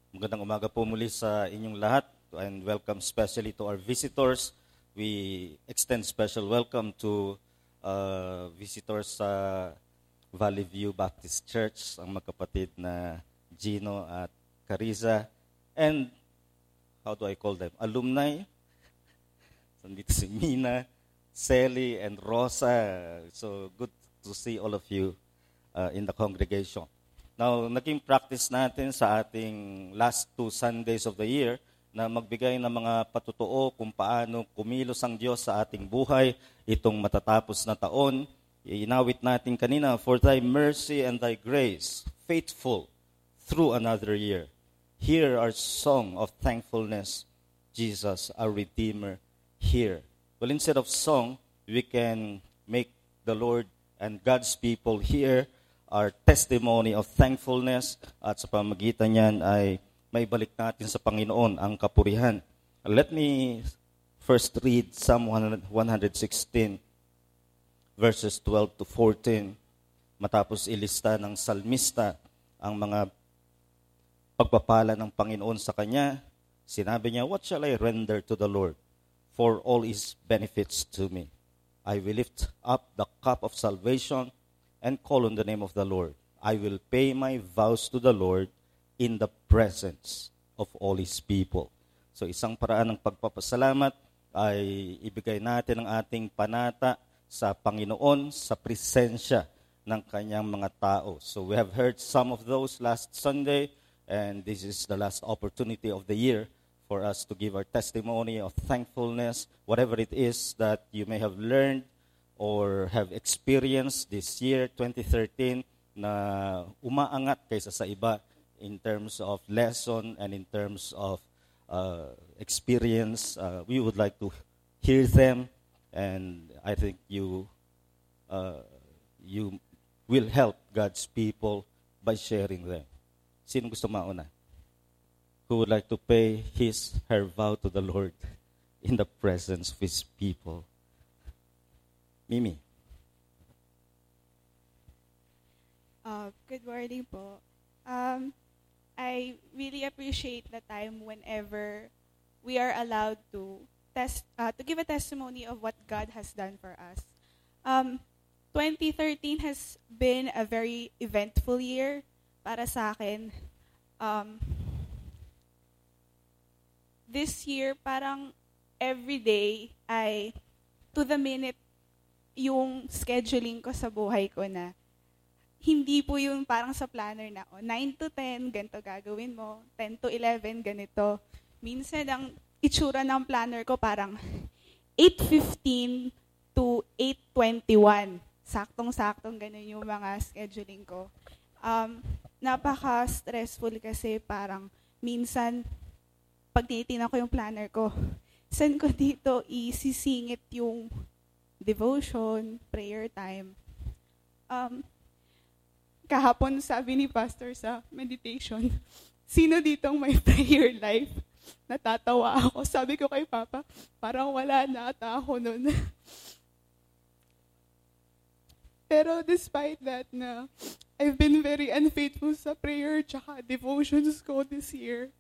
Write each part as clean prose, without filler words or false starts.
Magandang umaga po muli sa inyong lahat and welcome especially to our visitors. We extend special welcome to visitors sa Valley View Baptist Church, ang magkapatid na Gino at Cariza, and how do I call them? Alumni. Nandito si Mina, Sally, and Rosa. So good to see all of you in the congregation. Now, naging practice natin sa ating last 2 Sundays of the year na magbigay ng mga patotoo kung paano kumilos ang Diyos sa ating buhay itong matatapos na taon. Inawit natin kanina, for thy mercy and thy grace, faithful through another year. Hear our song of thankfulness, Jesus, our Redeemer, here. Well, instead of song, we can make the Lord and God's people here our testimony of thankfulness, at sa pamagitan niyan ay may balik natin sa Panginoon ang kapurihan. Let me first read Psalm 116, verses 12 to 14. Matapos ilista ng salmista ang mga pagpapala ng Panginoon sa kanya, sinabi niya, "What shall I render to the Lord for all His benefits to me? I will lift up the cup of salvation and call on the name of the Lord. I will pay my vows to the Lord in the presence of all His people." So isang paraan ng pagpapasalamat ay ibigay natin ang ating panata sa Panginoon sa presensya ng kanyang mga tao. So we have heard some of those last Sunday, and this is the last opportunity of the year for us to give our testimony of thankfulness, whatever it is that you may have learned or have experienced this year, 2013, na umaangat kaysa sa iba in terms of lesson and in terms of experience. We would like to hear them, and I think you will help God's people by sharing them. Sino gusto mauna? Who would like to pay her vow to the Lord in the presence of His people? Mimi. Good morning po. I really appreciate the time whenever we are allowed to give a testimony of what God has done for us. 2013 has been a very eventful year para sa akin. This year, parang every day ay to the minute yung scheduling ko sa buhay ko na hindi po yung parang sa planner na 9 to 10, ganito gagawin mo, 10 to 11, ganito. Minsan ang itsura ng planner ko parang 8:15 to 8:21. Saktong-saktong ganun yung mga scheduling ko. Napaka-stressful kasi parang minsan pag tinitingnan ko yung planner ko, saan ko dito isisingit yung devotion, prayer time. Kahapon sabi ni Pastor sa meditation, sino ditong may prayer life? Natatawa ako. Sabi ko kay Papa, parang wala na ata ako nun. Pero despite that na I've been very unfaithful sa prayer tsaka devotions ko this year,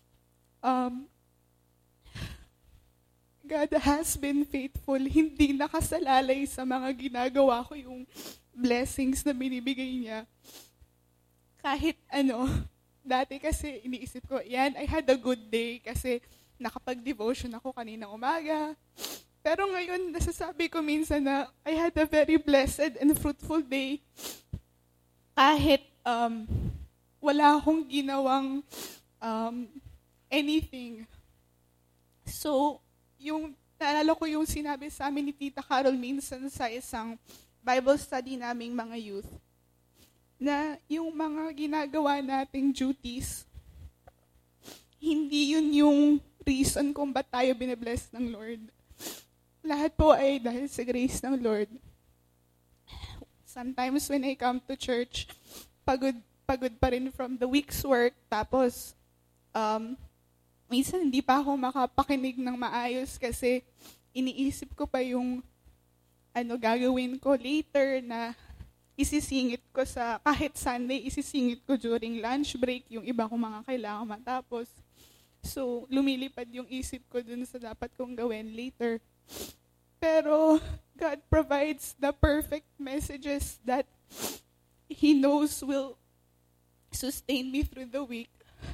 God has been faithful. Hindi nakasalalay sa mga ginagawa ko yung blessings na binibigay niya. Kahit dati kasi iniisip ko, I had a good day kasi nakapag-devotion ako kaninang umaga. Pero ngayon, nasasabi ko minsan na I had a very blessed and fruitful day. Kahit wala akong ginawang anything. So, naalala ko yung sinabi sa amin ni Tita Carol minsan sa isang Bible study naming mga youth, na yung mga ginagawa nating duties, hindi yun yung reason kung ba't tayo binabless ng Lord. Lahat po ay dahil sa grace ng Lord. Sometimes when I come to church, pagod pa rin from the week's work, tapos minsan hindi pa ako makapakinig ng maayos kasi iniisip ko pa yung gagawin ko later na isisingit ko kahit Sunday, isisingit ko during lunch break, yung iba kong mga kailangan matapos. So, lumilipad yung isip ko dun sa dapat kong gawin later. Pero, God provides the perfect messages that He knows will sustain me through the week.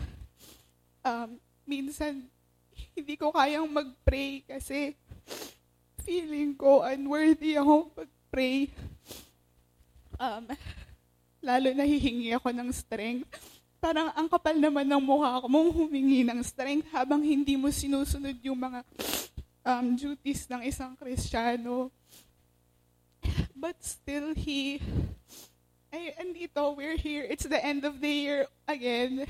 Minsan, hindi ko kayang mag-pray kasi feeling ko unworthy ako mag-pray. Lalo nahihingi ako ng strength. Parang ang kapal naman ng mukha ko mong humingi ng strength habang hindi mo sinusunod yung mga duties ng isang Kristiyano. But still, andito, we're here. It's the end of the year again.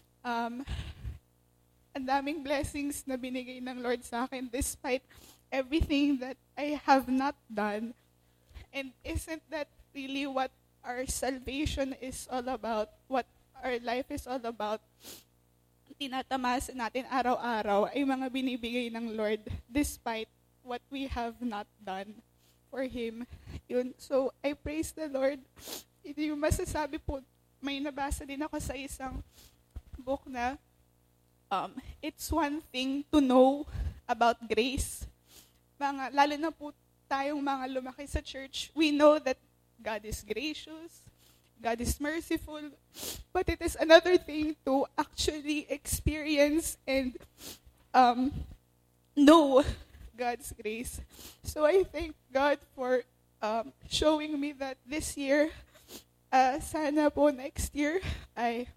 Ang daming blessings na binigay ng Lord sa akin despite everything that I have not done. And isn't that really what our salvation is all about? What our life is all about? Tinatamasan natin araw-araw ay mga binibigay ng Lord despite what we have not done for Him. Yun. So, I praise the Lord. Yung masasabi po, may nabasa din ako sa isang book na it's one thing to know about grace. Lalo na po tayong mga lumaki sa church, we know that God is gracious, God is merciful, but it is another thing to actually experience and know God's grace. So I thank God for showing me that this year, sana po next year, ay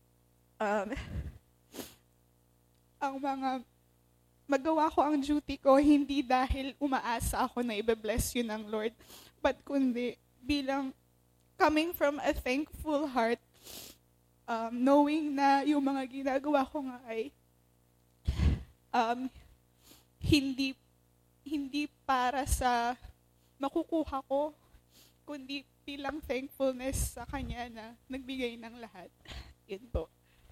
magawa ko ang duty ko hindi dahil umaasa ako na ibe-bless yun ng Lord, but kundi bilang coming from a thankful heart, knowing na yung mga ginagawa ko nga ay hindi para sa makukuha ko, kundi bilang thankfulness sa Kanya na nagbigay ng lahat. Yun po.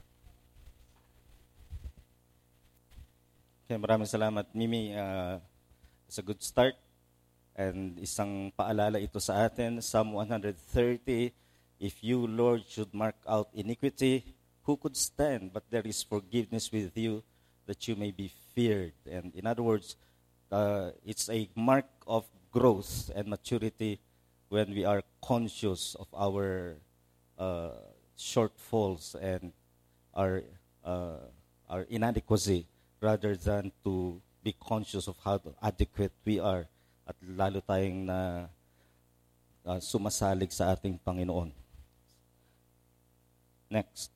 Okay, maraming salamat, Mimi. It's a good start. And isang paalala ito sa atin, Psalm 130, if you, Lord, should mark out iniquity, who could stand? But there is forgiveness with you, that you may be feared. And in other words, it's a mark of growth and maturity when we are conscious of our shortfalls and our inadequacy, rather than to be conscious of how adequate we are at lalo tayong na sumasalig sa ating Panginoon. Next.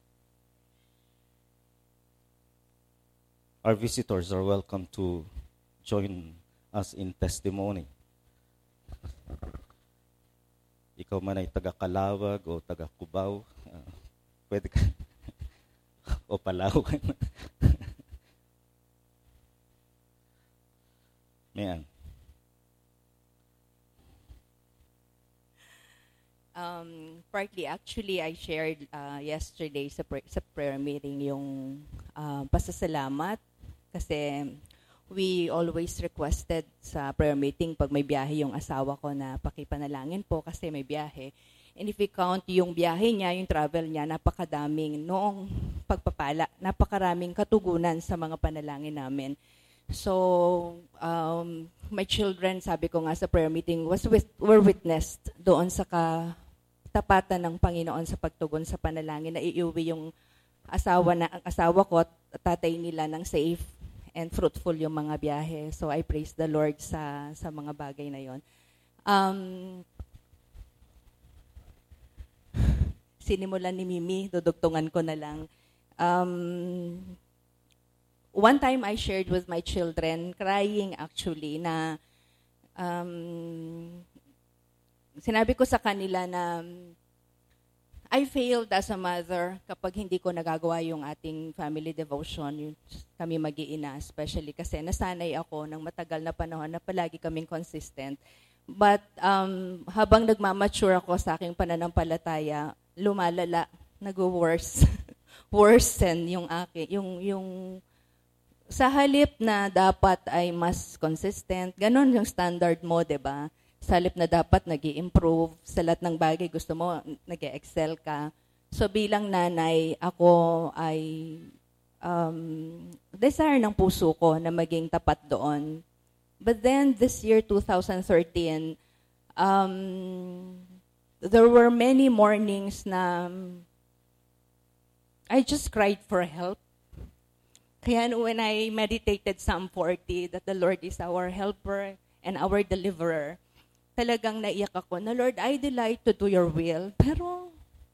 Our visitors are welcome to join us in testimony. Ikaw man ay taga-Calawag o taga-Cubao, pwede ka, o Palawan. Mayan. Partly, actually, I shared yesterday sa prayer meeting yung pasasalamat kasi we always requested sa prayer meeting pag may biyahe yung asawa ko na pakipanalangin po kasi may biyahe. And if we count yung biyahe niya, yung travel niya, napakadaming noong pagpapala, napakaraming katugunan sa mga panalangin namin. So, my children, sabi ko nga sa prayer meeting, were witnessed doon sa katapatan ng Panginoon sa pagtugon sa panalangin na iuwi yung ang asawa ko at tatay nila ng safe and fruitful yung mga biyahe. So, I praise the Lord sa mga bagay na yon. Sinimulan ni Mimi, dudugtungan ko na lang. One time I shared with my children, crying actually, na sinabi ko sa kanila na I failed as a mother kapag hindi ko nagagawa yung ating family devotion, kami mag-iina, especially kasi nasanay ako ng matagal na panahon na palagi kaming consistent. But habang nagmamature ako sa aking pananampalataya, lumalala, nag-worse, worsen yung yung sa halip na dapat ay mas consistent, ganun yung standard mo, 'di ba? Sa halip na dapat nag-i-improve, sa lahat ng bagay gusto mo, nag-excel ka. So bilang nanay, ako ay desire ng puso ko na maging tapat doon. But then this year, 2013, there were many mornings na I just cried for help. Kaya when I meditated Psalm 40, that the Lord is our helper and our deliverer, talagang naiyak ako na, Lord, I delight to do your will. Pero,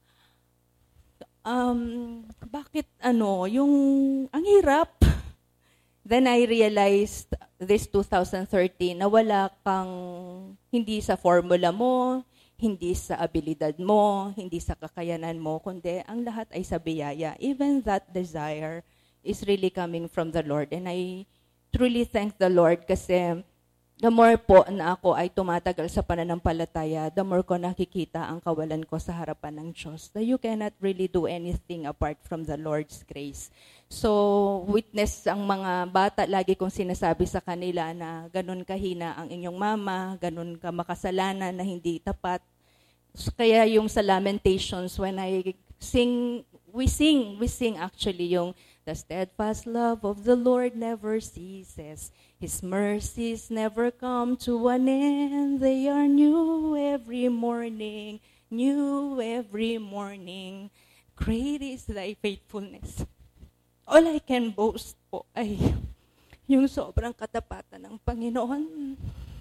bakit ang hirap? Then I realized this 2013 na wala kang, hindi sa formula mo, hindi sa abilidad mo, hindi sa kakayanan mo, kundi ang lahat ay sa biyaya. Even that desire is really coming from the Lord. And I truly thank the Lord kasi the more po na ako ay tumatagal sa pananampalataya, the more ko nakikita ang kawalan ko sa harapan ng Diyos. That you cannot really do anything apart from the Lord's grace. So, witness ang mga bata, lagi kong sinasabi sa kanila na ganun kahina ang inyong mama, ganun ka makasalanan na hindi tapat. So, kaya yung sa Lamentations, when I sing, we sing actually yung the steadfast love of the Lord never ceases. His mercies never come to an end. They are new every morning, new every morning. Great is thy faithfulness. All I can boast po ay yung sobrang katapatan ng Panginoon.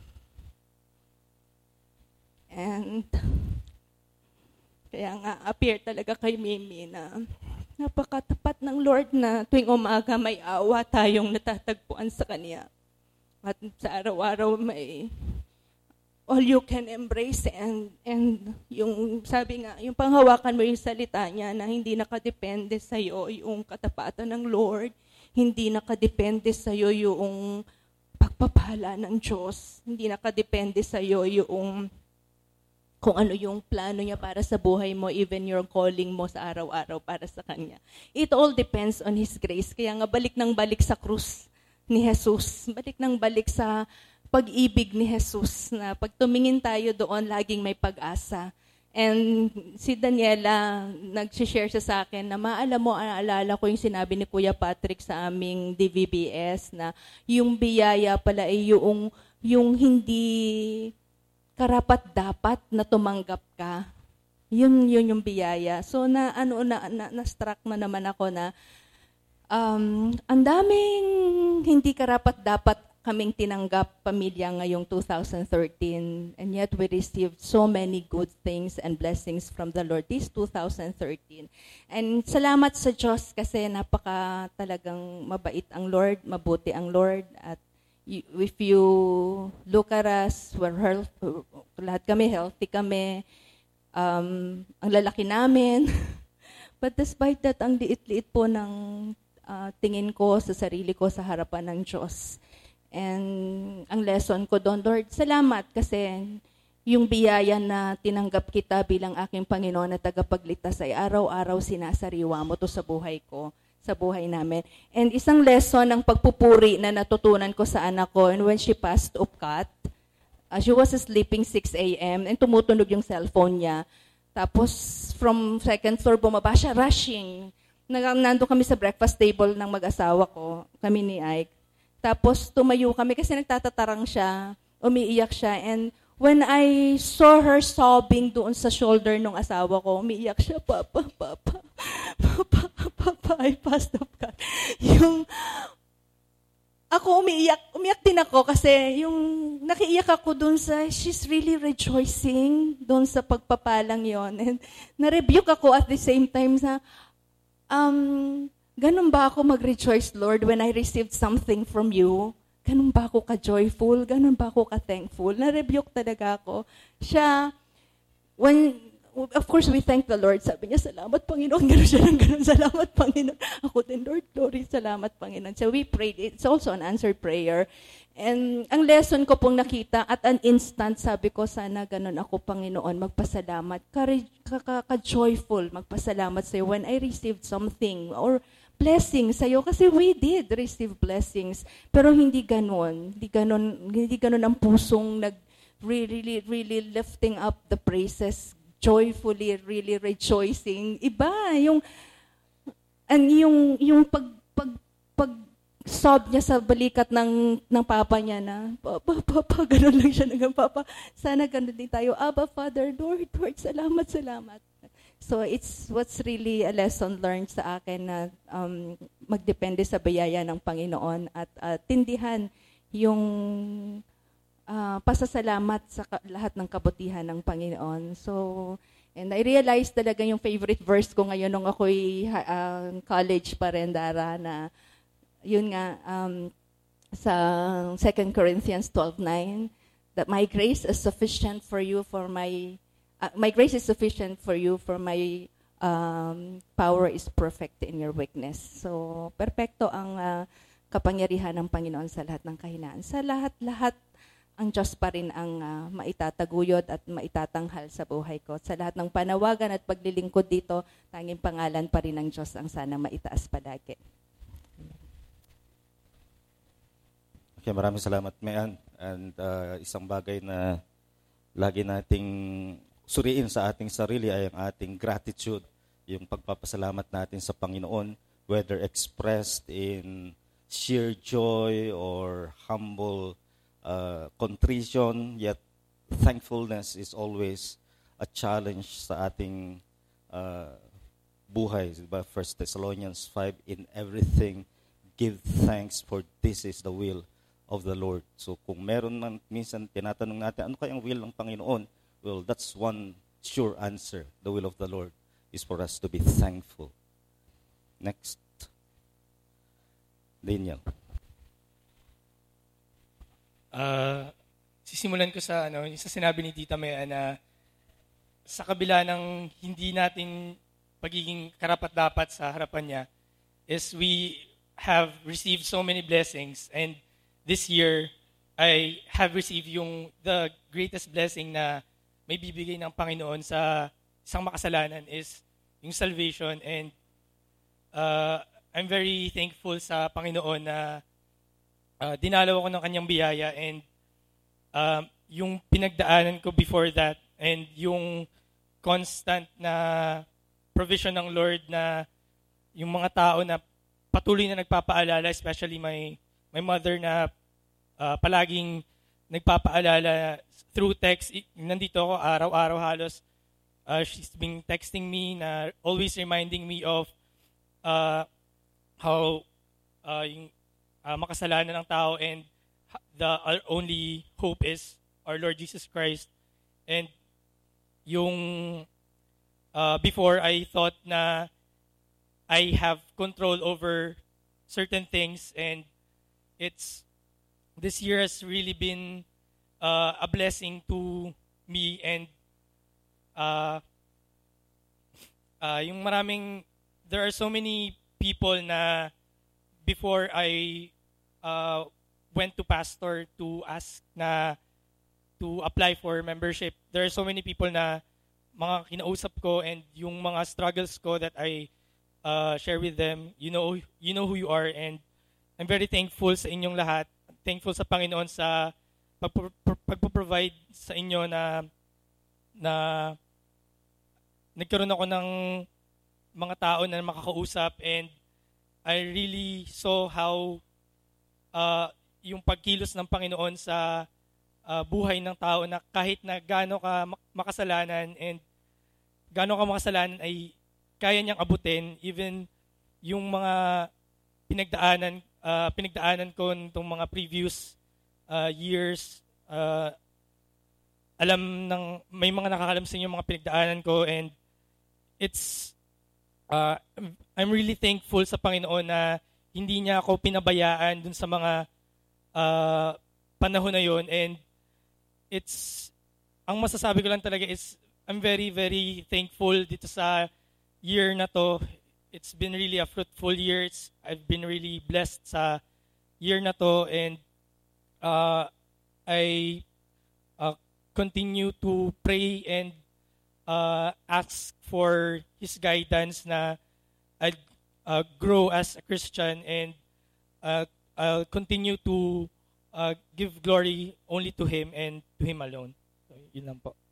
And kaya nga appear talaga kay Mimi na napakatapat ng Lord na tuwing umaga may awa tayong natatagpuan sa Kanya. At sa araw-araw may all you can embrace and yung sabi nga, yung panghawakan mo yung salita niya na hindi nakadepende sa iyo yung katapatan ng Lord, hindi nakadepende sa iyo yung pagpapala ng Diyos, hindi nakadepende sa iyo yung kung ano yung plano niya para sa buhay mo, even your calling mo sa araw-araw para sa Kanya. It all depends on His grace. Kaya nga balik ng balik sa krus ni Jesus. Balik ng balik sa pag-ibig ni Jesus na pag tumingin tayo doon, laging may pag-asa. And si Daniela, nag-share siya sa akin na naalala ko yung sinabi ni Kuya Patrick sa aming DVBS na yung biyaya pala ay yung hindi karapat-dapat na tumanggap ka. Yun yung biyaya. So na-struck na naman ako na ang daming hindi karapat-dapat kaming tinanggap pamilya ngayong 2013, and yet we received so many good things and blessings from the Lord this 2013. And salamat sa Diyos kasi napaka talagang mabait ang Lord, mabuti ang Lord, at if you look at us, we're lahat kami, healthy kami, ang lalaki namin. But despite that, ang liit-liit po ng tingin ko sa sarili ko sa harapan ng Diyos. And ang lesson ko doon, Lord, salamat kasi yung biyaya na tinanggap kita bilang aking Panginoon na tagapagligtas ay araw-araw sinasariwa mo to sa buhay ko, sa buhay namin. And isang lesson ng pagpupuri na natutunan ko sa anak ko, and when she passed UPCAT, she was sleeping 6 a.m. and tumutunog yung cellphone niya. Tapos from second floor bumaba siya, rushing. Nandun kami sa breakfast table ng mag-asawa ko, kami ni Ike. Tapos tumayo kami kasi nagtatatarang siya, umiiyak siya. And when I saw her sobbing doon sa shoulder ng asawa ko, umiiyak siya, Papa, I passed UPCAT. Yung ako umiiyak din ako kasi yung nakiiyak ako doon sa, she's really rejoicing doon sa pagpapalang yon. And na-rebuke ako at the same time sa, ganun ba ako mag-rejoice, Lord, when I received something from you? Ganun ba ako ka-joyful? Ganun ba ako ka-thankful? Na-rebuke talaga ako. Siya, of course, we thank the Lord. Sabi niya, salamat, Panginoon. Ganun siya ng ganun. Salamat, Panginoon. Ako din, Lord, glory, salamat, Panginoon. So we prayed. It's also an answered prayer. And ang lesson ko pong nakita, at an instant, sabi ko, sana ganun ako, Panginoon, magpasalamat. Ka-joyful, magpasalamat sa'yo when I received something or blessings sa'yo. Kasi we did receive blessings. Pero hindi ganun. Hindi ganun ang pusong really, really lifting up the praises, joyfully, really rejoicing. Iba, yung pag sob niya sa balikat ng papa niya na, Papa, gano'n lang siya ng Papa. Sana gano'n din tayo. Abba, Father, Lord, salamat. So what's really a lesson learned sa akin na magdepende sa biyaya ng Panginoon at tindihan yung pasasalamat sa lahat ng kabutihan ng Panginoon. So, and I realized talaga yung favorite verse ko ngayon nung ako'y college pa rin, Dara, na yun nga, sa 2 Corinthians 12:9, that my grace is sufficient for you for my grace is sufficient for you for my power is perfect in your weakness. So, perpekto ang kapangyarihan ng Panginoon sa lahat ng kahinaan. Sa lahat-lahat, ang Diyos pa rin ang maitataguyod at maitatanghal sa buhay ko. Sa lahat ng panawagan at paglilingkod dito, tanging pangalan pa rin ng Diyos ang sana maitaas palagi. Okay, maraming salamat, Mayan. And isang bagay na lagi nating suriin sa ating sarili ay ang ating gratitude, yung pagpapasalamat natin sa Panginoon, whether expressed in sheer joy or humble contrition, yet thankfulness is always a challenge sa ating buhay. Diba? 1 Thessalonians 5, in everything, give thanks, for this is the will of the Lord. So kung meron man minsan tinatanong natin, ano kayang will ng Panginoon? Well, that's one sure answer. The will of the Lord is for us to be thankful. Next. Daniel. Sisimulan ko sa sa sinabi ni Tita Mea na sa kabila ng hindi natin pagiging karapat-dapat sa harapan niya is we have received so many blessings, and this year I have received the greatest blessing na may bibigay ng Panginoon sa isang makasalanan is yung salvation, and I'm very thankful sa Panginoon na dinalaw ako ng kanyang biyaya, and yung pinagdaanan ko before that and yung constant na provision ng Lord na yung mga tao na patuloy na nagpapaalala, especially my mother na palaging nagpapaalala through text. Nandito ako araw-araw halos. She's been texting me na always reminding me of how yung makasalanan ng tao, and our only hope is our Lord Jesus Christ. And yung before I thought na I have control over certain things, and this year has really been a blessing to me, and there are so many people na before I went to pastor to ask na to apply for membership, there are so many people na mga kinausap ko, and yung mga struggles ko that I share with them, you know who you are, and I'm very thankful sa inyong lahat. Thankful sa Panginoon sa pagpo-provide sa inyo na nagkaroon ako ng mga tao na makakausap, and I really saw how yung pagkilos ng Panginoon sa buhay ng tao, na kahit na gaano ka makasalanan ay kaya niyang abutin, even yung mga pinagdaanan ko nitong mga previous years. May mga nakakalam sa inyo mga pinagdaanan ko, and I'm really thankful sa Panginoon na hindi niya ako pinabayaan dun sa mga panahon na yon, and ang masasabi ko lang talaga is I'm very, very thankful dito sa year na to. It's been really a fruitful year. I've been really blessed sa year na to, and I continue to pray and ask for His guidance na I'd grow as a Christian, and I'll continue to give glory only to Him and to Him alone. So, yun lang po.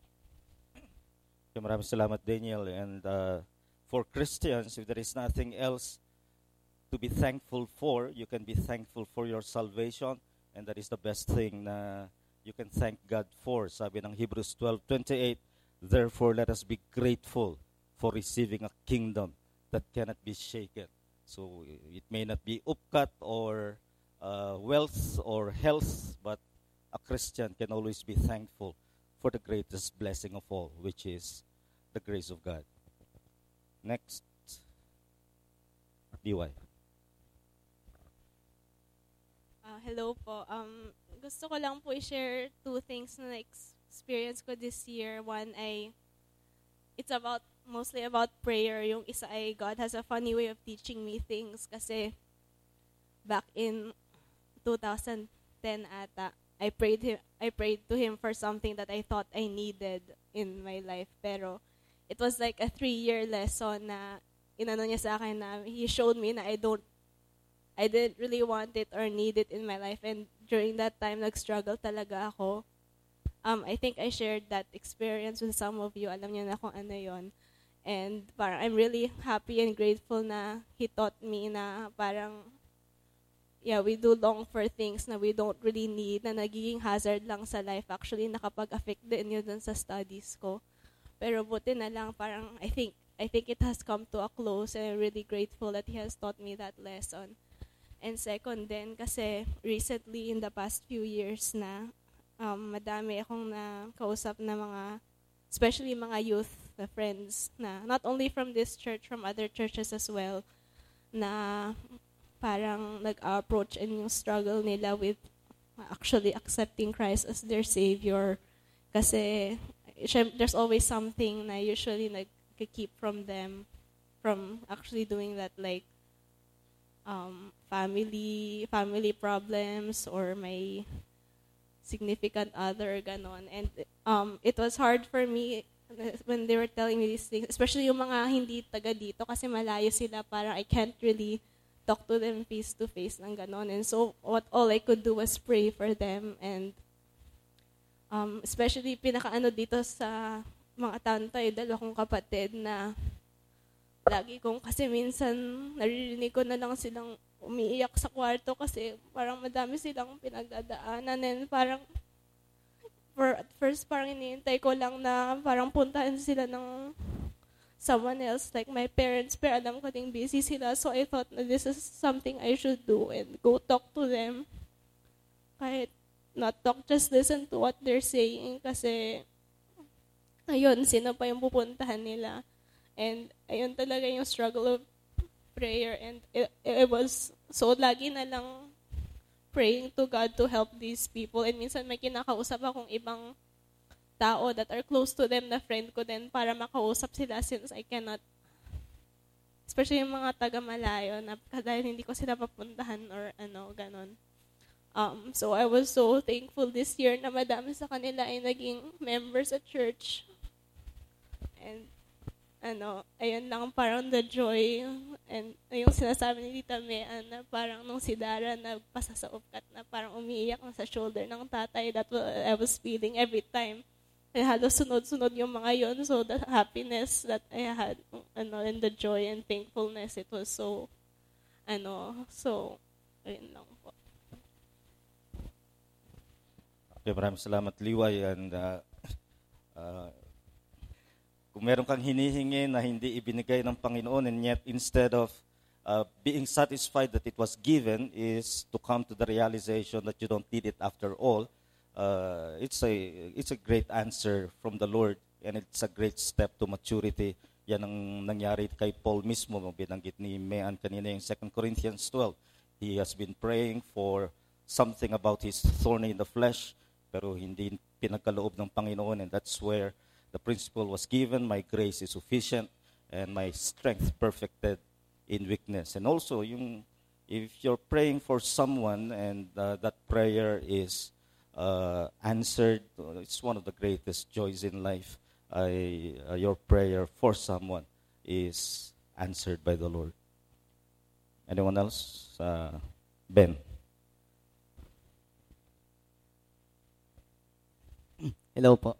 Okay, maraming salamat, Daniel. And for Christians, if there is nothing else to be thankful for, you can be thankful for your salvation. And that is the best thing na you can thank God for. Sabi ng Hebrews 12:28, therefore let us be grateful for receiving a kingdom that cannot be shaken. So it may not be upkat or wealth or health, but a Christian can always be thankful for the greatest blessing of all, which is the grace of God. Next, DY. Hello po. Gusto ko lang po i-share two things na experience ko this year. One ay, mostly about prayer. Yung isa ay, God has a funny way of teaching me things. Kasi, back in 2010 ata, I prayed to Him for something that I thought I needed in my life. Pero, it was like a 3-year lesson na inano niya sa akin na He showed me na I didn't really want it or need it in my life. And during that time, nag-struggle talaga ako. I think I shared that experience with some of you. Alam niyo na kung ano yon. And parang I'm really happy and grateful na He taught me na parang, yeah, we do long for things na we don't really need, na nagiging hazard lang sa life. Actually, nakapag-affect din yun dun sa studies ko. Pero buti na lang, parang I think it has come to a close, and I'm really grateful that He has taught me that lesson. And second din, kasi recently in the past few years na, madami akong nakausap na mga, especially mga youth na friends, na not only from this church, from other churches as well, na parang nag-approach and yung struggle nila with actually accepting Christ as their Savior. Kasi there's always something na usually nag-keep from them from actually doing that, like family problems or may significant other, ganon. And it was hard for me when they were telling me these things, especially yung mga hindi taga dito kasi malayo sila, parang I can't really talk to them face to face ng ganon. And so all I could do was pray for them. And especially pinakaano dito sa mga tantay, dalawa kong kapatid na lagi kong, kasi minsan naririnig ko na lang silang umiiyak sa kwarto kasi parang madami silang pinagdadaanan. And parang at first parang iniintay ko lang na parang puntahan sila ng someone else, like my parents, pero alam ko ding busy sila. So I thought na this is something I should do and go talk to them. Kahit not talk, just listen to what they're saying kasi ayun, sino pa yung pupuntahan nila. And ayun talaga yung struggle of prayer. And it was, so lagi na lang praying to God to help these people. And minsan may kinakausap akong ibang tao that are close to them na friend ko din para makausap sila since I cannot, especially yung mga taga-malayo na dahil hindi ko sila papuntahan or ano, ganon. So I was so thankful this year na madami sa kanila ay naging members at church. And ayun lang, parang the joy and yung sinasabi ni Tita Mea na parang nung si Dara nagpasa sa upkat na parang umiiyak na sa shoulder ng tatay, that I was feeling every time. And halos sunod-sunod yung mga yon. So the happiness that I had, and the joy and thankfulness, it was so, so, ayun lang po. Okay, maraming salamat, Liway. And kung meron kang hinihingi na hindi ibinigay ng Panginoon, and yet instead of being satisfied that it was given, is to come to the realization that you don't need it after all, it's a great answer from the Lord, and it's a great step to maturity. Yan ang nangyari kay Paul mismo, binanggit ni Mean kanina yung 2 Corinthians 12. He has been praying for something about his thorn in the flesh, pero hindi pinagkaloob ng Panginoon, and that's where the principle was given, my grace is sufficient, and my strength perfected in weakness. And also, if you're praying for someone and that prayer is answered, it's one of the greatest joys in life. Your prayer for someone is answered by the Lord. Anyone else? Ben. Hello po.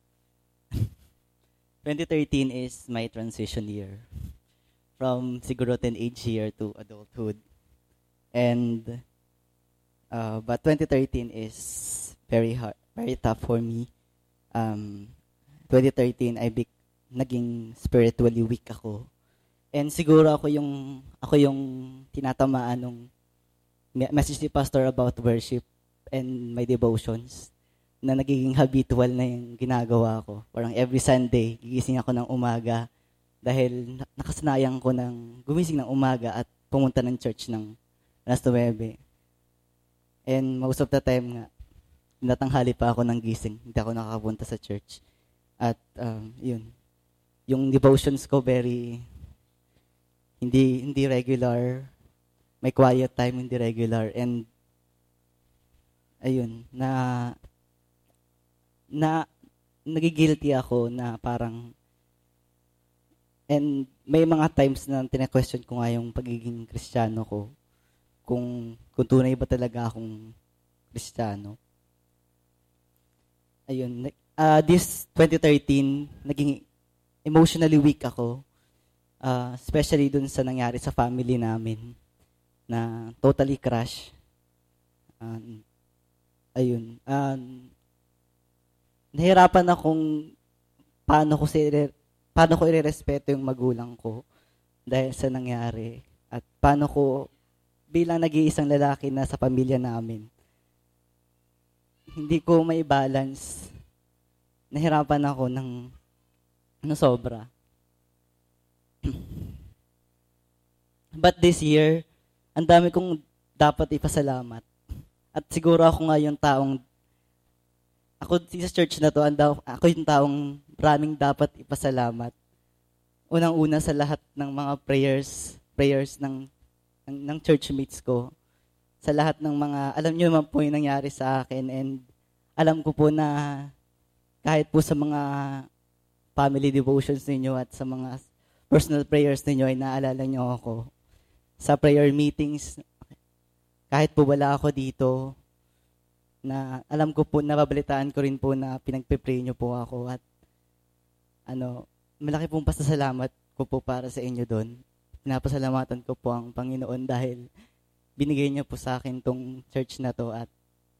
2013 is my transition year from siguro teenage year to adulthood. And but 2013 is very hard, very tough for me. 2013 naging spiritually weak ako. And siguro ako yung tinatamaan nung message ni pastor about worship and my devotions na nagiging habitual na yung ginagawa ko. Parang every Sunday, gigising ako ng umaga dahil nakasanayan ko ng gumising ng umaga at pumunta ng church ng alas 9. And most of the time nga, natanghali pa ako ng gising. Hindi ako nakakapunta sa church. At yun. Yung devotions ko hindi regular. May quiet time, hindi regular. And ayun, nagigilty ako na parang, and may mga times na tina-question ko nga yung pagiging Kristiyano ko. Kung tunay ba talaga akong Kristiyano. Ayun, this 2013, naging emotionally weak ako. Especially dun sa nangyari sa family namin na totally crash. Ayun. Nahirapan akong paano ko irerespeto yung magulang ko dahil sa nangyari. At paano ko bilang nag-iisang lalaki na sa pamilya namin, hindi ko may balance. Nahirapan ako ng sobra. But this year, ang dami kong dapat ipasalamat. At siguro ako nga yung taong, ako sa church na to, ako yung taong maraming dapat ipasalamat. Unang-una sa lahat ng mga prayers ng church mates ko. Sa lahat ng mga, alam niyo naman po yung nangyari sa akin, and alam ko po na kahit po sa mga family devotions ninyo at sa mga personal prayers ninyo ay naalala niyo ako. Sa prayer meetings, kahit po wala ako dito, na alam ko po, nababalitaan ko rin po na pinagpe-pray niyo po ako, at malaki pong pasasalamat ko po para sa inyo doon. Pinapasalamatan ko po ang Panginoon dahil binigay niya po sa akin tong church na to, at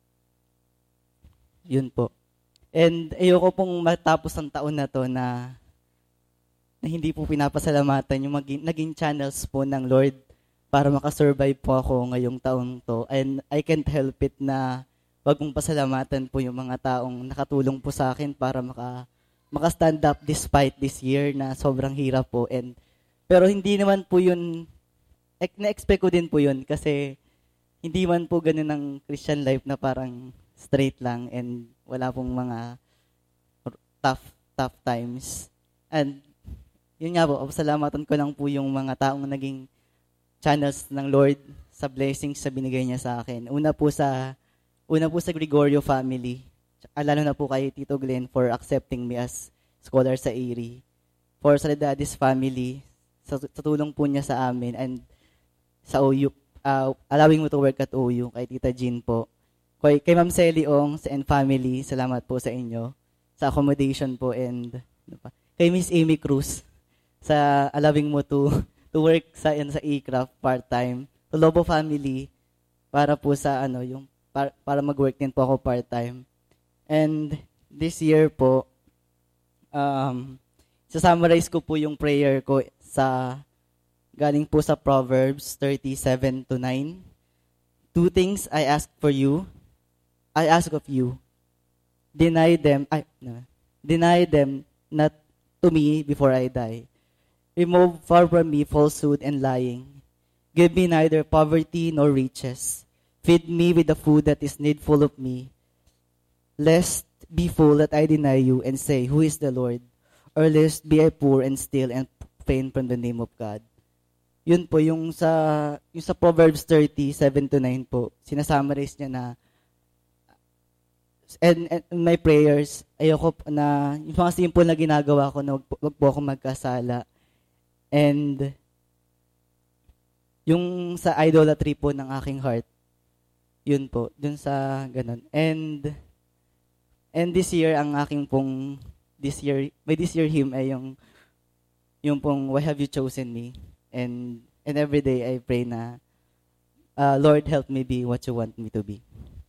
yun po. And ayoko pong matapos ang taon na to na hindi po pinapasalamatan yung naging channels po ng Lord para makasurvive po ako ngayong taon to. And I can't help it na wag mong pasalamatan po yung mga taong nakatulong po sa akin para maka-stand up despite this year na sobrang hirap po. Pero hindi naman po yun, na-expect ko din po yun kasi hindi man po ganun ang Christian life na parang straight lang and wala pong mga tough times. And yun nga po, pasalamatan ko lang po yung mga taong naging channels ng Lord sa blessings sa binigay niya sa akin. Una po sa Gregorio family. Lalo na po kay Tito Glenn for accepting me as scholar sa ARI. For Soledad's family, sa tulong po niya sa amin, and sa OU, allowing mo to work at OU, kay Tita Jean po. Kay Ma'am Selly Ong and family, salamat po sa inyo. Sa accommodation po, and kay Miss Amy Cruz, sa allowing mo to work sa e-craft part-time. To Lobo family, para po sa para mag-work din po ako part-time. And this year po, summarize ko po yung prayer ko galing po sa Proverbs 37:9. 2 things I ask of you. Deny them not to me before I die. Remove far from me falsehood and lying. Give me neither poverty nor riches. Feed me with the food that is needful of me, lest be full that I deny you and say, who is the Lord? Or lest be I poor and steal and faint from the name of God. Yun po, yung sa Proverbs 37:9 po, sinasummarize niya na, and my prayers, ayoko na, yung mga simple na ginagawa ko na wag po ako magkasala. And yung sa idolatry po ng aking heart, yun po, dun sa ganun. And And this year, ang aking pong, this year hymn ay yung pong, why have you chosen me? And every day I pray na, Lord, help me be what you want me to be.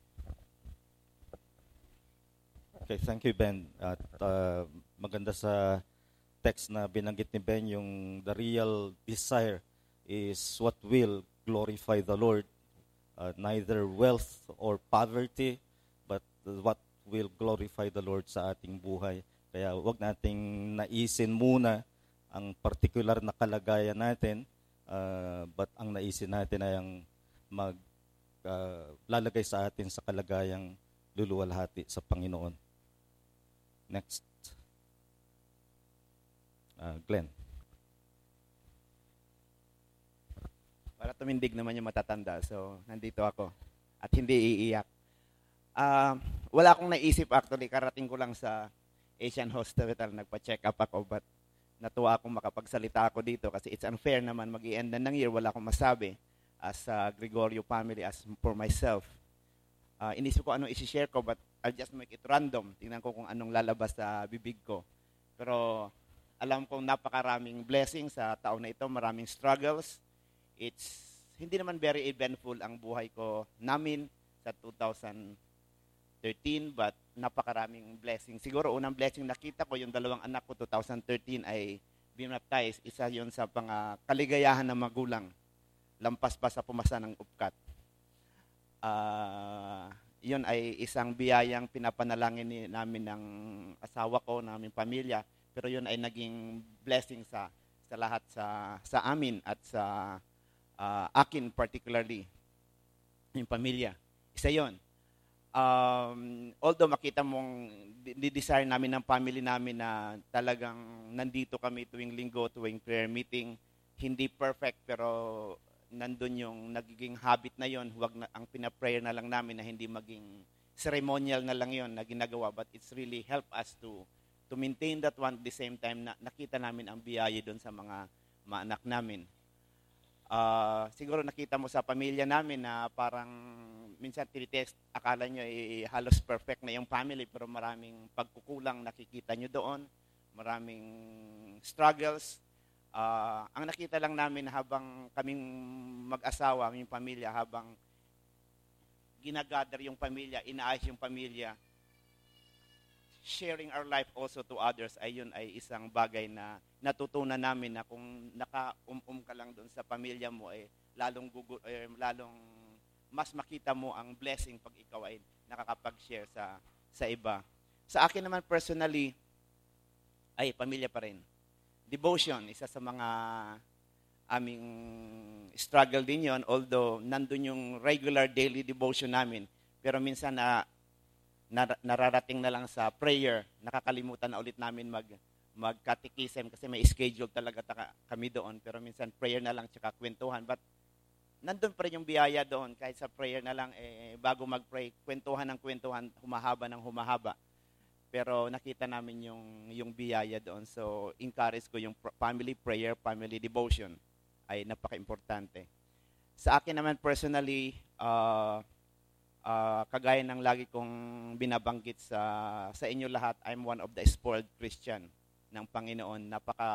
Okay, thank you, Ben. At maganda sa text na binanggit ni Ben, yung the real desire is what will glorify the Lord. Neither wealth or poverty, but what will glorify the Lord sa ating buhay. Kaya wag nating naisin muna ang particular na kalagayan natin, but ang naisin natin ay ang lalagay sa atin sa kalagayang luluwalhati sa Panginoon. Next. Glenn. Para tumindig naman yung matatanda. So, nandito ako. At hindi iiyak. Wala akong naisip actually. Karating ko lang sa Asian Hospital. Nagpa-check up ako. But natuwa akong makapagsalita ako dito. Kasi it's unfair naman. Mag-i-end na ng year. Wala akong masabi. As a Gregorio family. As for myself. Inisip ko anong isi-share ko. But I'll just make it random. Tingnan ko kung anong lalabas sa bibig ko. Pero alam kong napakaraming blessings sa taon na ito. Maraming struggles. It's hindi naman very eventful ang buhay ko namin sa 2013, but napakaraming blessings. Siguro unang blessing nakita ko, yung dalawang anak ko 2013 ay binaptize. Isa yon sa kaligayahan ng magulang. Lampas pa sa pumasa ng upkat. Yun ay isang biyayang pinapanalangin namin ng asawa ko, naming pamilya. Pero yun ay naging blessing sa lahat sa amin at sa akin particularly, yung pamilya. Isa yun. Although makita mong desire namin ng family namin na talagang nandito kami tuwing linggo, tuwing prayer meeting, hindi perfect pero nandun yung nagiging habit na yon. Huwag na, ang pinaprayer na lang namin na hindi maging ceremonial na lang yon na ginagawa, but it's really help us to maintain that one at the same time na nakita namin ang biyaya doon sa mga anak namin. Siguro nakita mo sa pamilya namin na parang minsan tinitest, akala nyo halos perfect na yung family, pero maraming pagkukulang nakikita nyo doon, maraming struggles. Ang nakita lang namin habang kaming mag-asawa, aming pamilya, habang ginagather yung pamilya, inaayos yung pamilya, sharing our life also to others, ayun ay isang bagay na natutunan namin na kung naka-ka lang doon sa pamilya mo, lalong mas makita mo ang blessing pag ikaw ay nakakapag-share sa iba. Sa akin naman personally, ay pamilya pa rin. Devotion, isa sa mga aming struggle din yon, although nandun yung regular daily devotion namin. Pero minsan nararating na lang sa prayer, nakakalimutan na ulit namin mag-catechism kasi may schedule talaga kami doon. Pero minsan prayer na lang tsaka kwentuhan. But nandun pa rin yung biyaya doon. Kahit sa prayer na lang, bago mag-pray, kwentuhan ng kwentuhan, humahaba ng humahaba. Pero nakita namin yung biyaya doon. So, encourage ko yung family prayer, family devotion ay napaka-importante. Sa akin naman personally, kagaya ng lagi kong binabanggit sa inyo lahat, I'm one of the spoiled Christian ng Panginoon.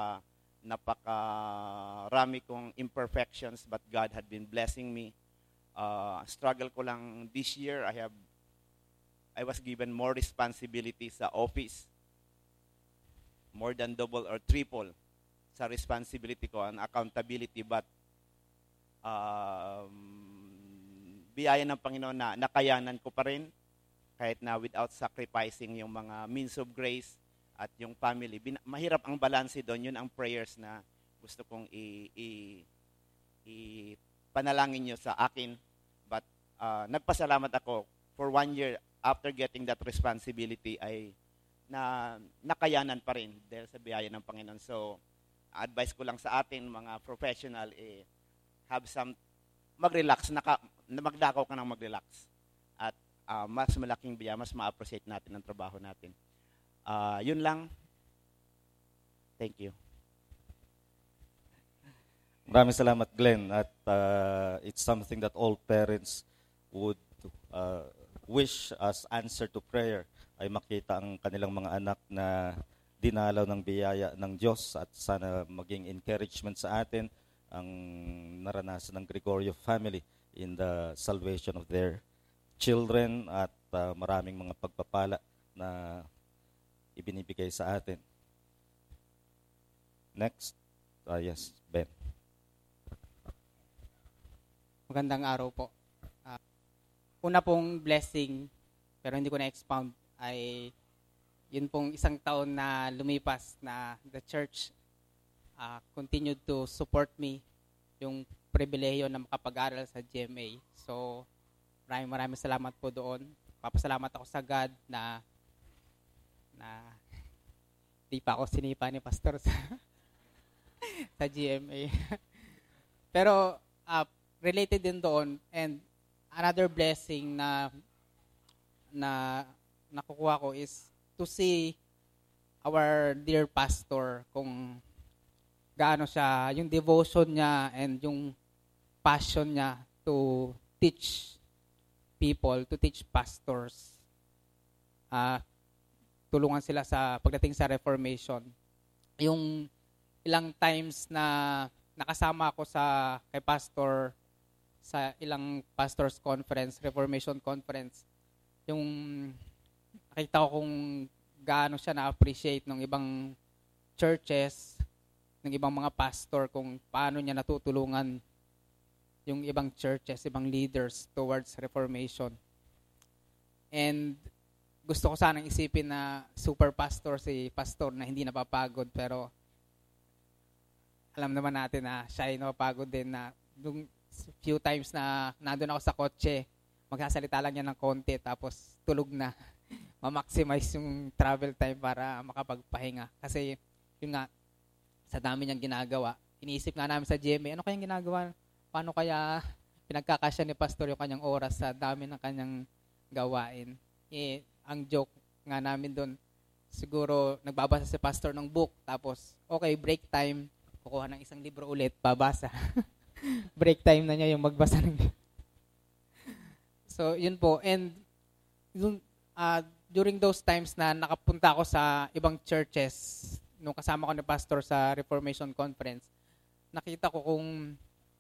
Napakarami kong imperfections, but God had been blessing me. Struggle ko lang this year, I was given more responsibility sa office. More than double or triple sa responsibility ko and accountability, but biyaya ng Panginoon na nakayanan ko pa rin kahit na without sacrificing yung mga means of grace at yung family. Mahirap ang balanse doon. Yun ang prayers na gusto kong panalangin nyo sa akin. But nagpasalamat ako for 1 year after getting that responsibility ay nakayanan pa rin dahil sa biyaya ng Panginoon. So, advice ko lang sa atin, mga professional, mag-relax, magdakaw ka ng mag-relax. At mas malaking biyaya, mas ma-appreciate natin ang trabaho natin. Yun lang. Thank you. Maraming salamat, Glenn. At it's something that all parents would wish as answer to prayer. ay makita ang kanilang mga anak na dinalaw ng biyaya ng Diyos, at sana maging encouragement sa atin ang naranasan ng Gregorio family in the salvation of their children, at maraming mga pagpapala na ibinibigay sa atin. Next. Yes, Ben. Magandang araw po. Una pong blessing, pero hindi ko na-expound, ay yun pong isang taon na lumipas na the church continued to support me, yung pribilehiyo na makapag-aral sa GMA. So, maraming salamat po doon. Papasalamat ako sa God na di pa ako sinipa ni Pastor sa GMA. Pero, related din doon, and another blessing na nakukuha ko is to see our dear pastor, kung gaano siya, yung devotion niya and yung passion niya to teach people, to teach pastors. Tulungan sila sa pagdating sa Reformation. Yung ilang times na nakasama ako kay pastor sa ilang pastors conference, Reformation conference, yung nakita ko kung gaano siya na-appreciate ng ibang churches, ng ibang mga pastor, kung paano niya natutulungan yung ibang churches, ibang leaders towards Reformation. And gusto ko sanang isipin na super pastor si pastor na hindi napapagod, pero alam naman natin na siya ay napapagod din, na yung few times na nandun ako sa kotse, magsasalita lang niya ng konti tapos tulog na. Ma-maximize yung travel time para makapagpahinga. Kasi yun nga, sa dami niyang ginagawa, iniisip nga namin sa GMA, ano kayang ginagawa? Paano kaya pinagkakasya ni pastor yung kanyang oras sa dami ng kanyang gawain? Ang joke nga namin doon, siguro nagbabasa si pastor ng book, tapos okay, break time, kukuha ng isang libro ulit, babasa. Break time na niya yung magbasa ng So, yun po. And yung, during those times na nakapunta ako sa ibang churches, nung kasama ko ni pastor sa Reformation Conference, nakita ko kung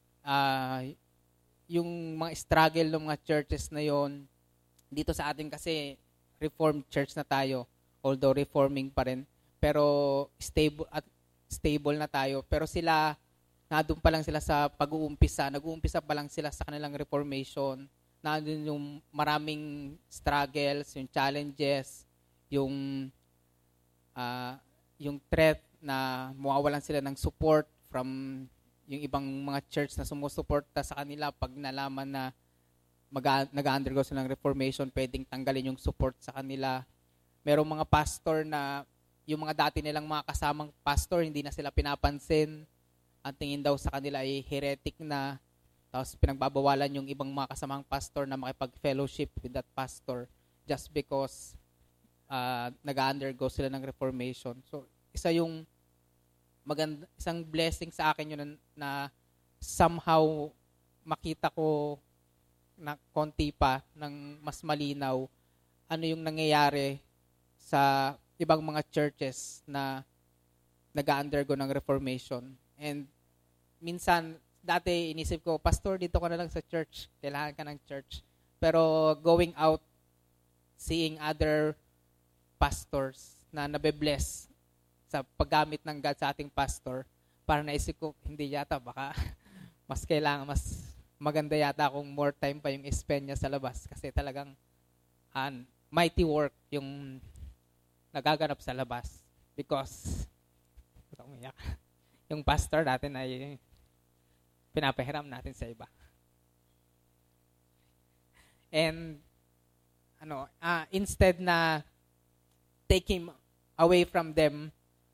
yung mga struggle ng mga churches na yon. Dito sa atin kasi Reformed church na tayo, although reforming pa rin, pero stable na tayo. Pero sila, nandun pa lang sila sa pag-uumpisa, nag-uumpisa pa lang sila sa kanilang reformation, nandun yung maraming struggles, yung challenges, yung threat na mawawalan sila ng support from yung ibang mga church na sumusuporta sa kanila pag nalaman na nag-undergo sila ng reformation, pwedeng tanggalin yung support sa kanila. Merong mga pastor na yung mga dati nilang mga kasamang pastor, hindi na sila pinapansin. Ang tingin daw sa kanila ay heretic na. Tapos pinagbabawalan yung ibang mga kasamang pastor na makipag-fellowship with that pastor just because nag-undergo sila ng reformation. So, isang blessing sa akin yun na somehow makita ko na konti pa ng mas malinaw ano yung nangyayari sa ibang mga churches na nag-undergo ng reformation. And minsan, dati inisip ko, pastor, dito ka na lang sa church. Kailangan ka ng church. Pero going out, seeing other pastors na nabe-bless sa paggamit ng God sa ating pastor, para naisip ko, hindi yata, baka mas maganda yata kung more time pa yung spend niya sa labas. Kasi talagang mighty work yung nagaganap sa labas. Because, yung pastor natin ay pinapahiram natin sa iba. And instead na take him away from them,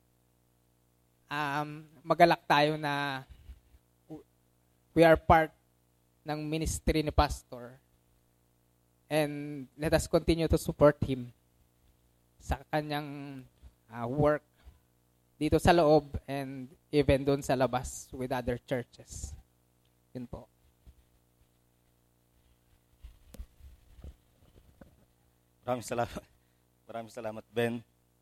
magalak tayo na we are part ng ministry ni pastor, and let us continue to support him sa kanyang work dito sa loob and even doon sa labas with other churches. Yun po. Maraming salamat, Ben.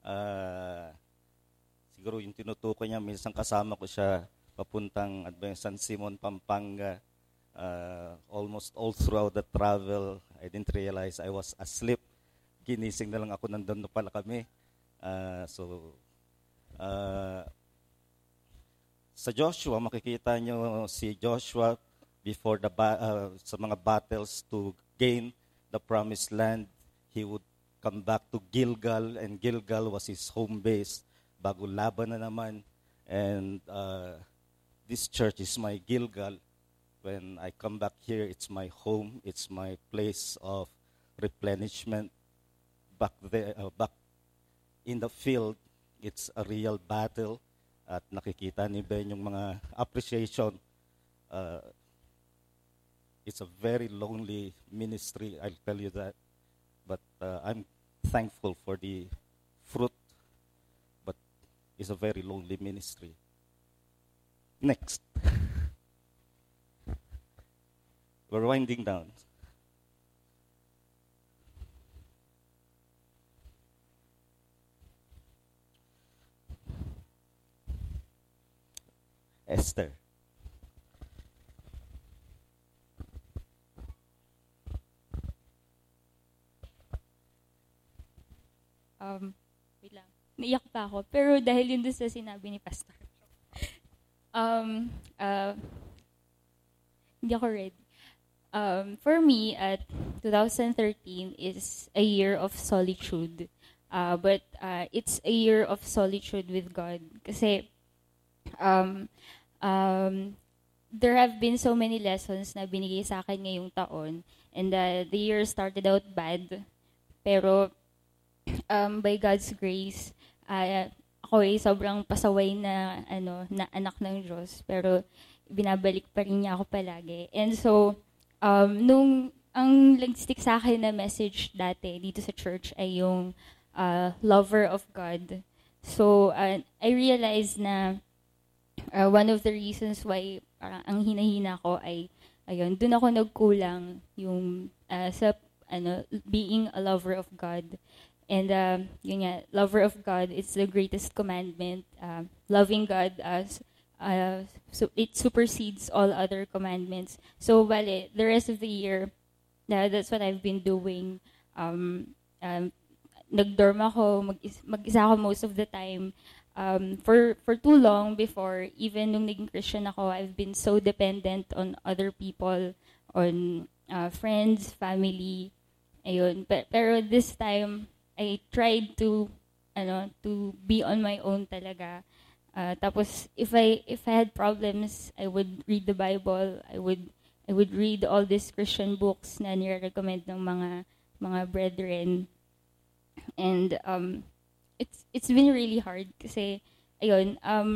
Siguro yung tinutukoy niya, minsan kasama ko siya papuntang San Simon, Pampanga. Almost all throughout the travel, I didn't realize I was asleep. Ginising na lang ako, nandun na pala kami. Sa Joshua, makikita nyo si Joshua before sa mga battles to gain the promised land. He would come back to Gilgal, and Gilgal was his home base. Bago laban na naman. And this church is my Gilgal. When I come back here, it's my home. It's my place of replenishment. Back in the field, it's a real battle. At nakikita ni Ben yung mga appreciation. It's a very lonely ministry, I'll tell you that. But I'm thankful for the fruit. But it's a very lonely ministry. Next. We're winding down. Esther. Wait lang. Naiyak pa ako. Pero dahil yun doon sa sinabi ni Pastor. Hindi ako ready. For me, at 2013 is a year of solitude. But it's a year of solitude with God. Kasi there have been so many lessons na binigay sa akin ngayong taon. And the year started out bad. Pero by God's grace, ako ay sobrang pasaway na anak ng Diyos. Pero binabalik pa rin niya ako palagi. And so, nung ang nag-stick sa akin na message dati dito sa church ay yung lover of God. So, I realized na one of the reasons why ang hinahina ko ay, ayun, dun ako nagkulang yung sa being a lover of God. And yun nga, lover of God, it's the greatest commandment. Loving God so it supersedes all other commandments. So, the rest of the year, that's what I've been doing. Nagdorm ako, mag-isa ako most of the time. For too long before, even nung naging Christian ako, I've been so dependent on other people, on friends, family. Ayun. Pero this time, I tried to be on my own talaga. Tapos if I had problems, I would read the Bible. I would read all these Christian books na nire-recommend ng mga brethren. And it's been really hard kasi ayun,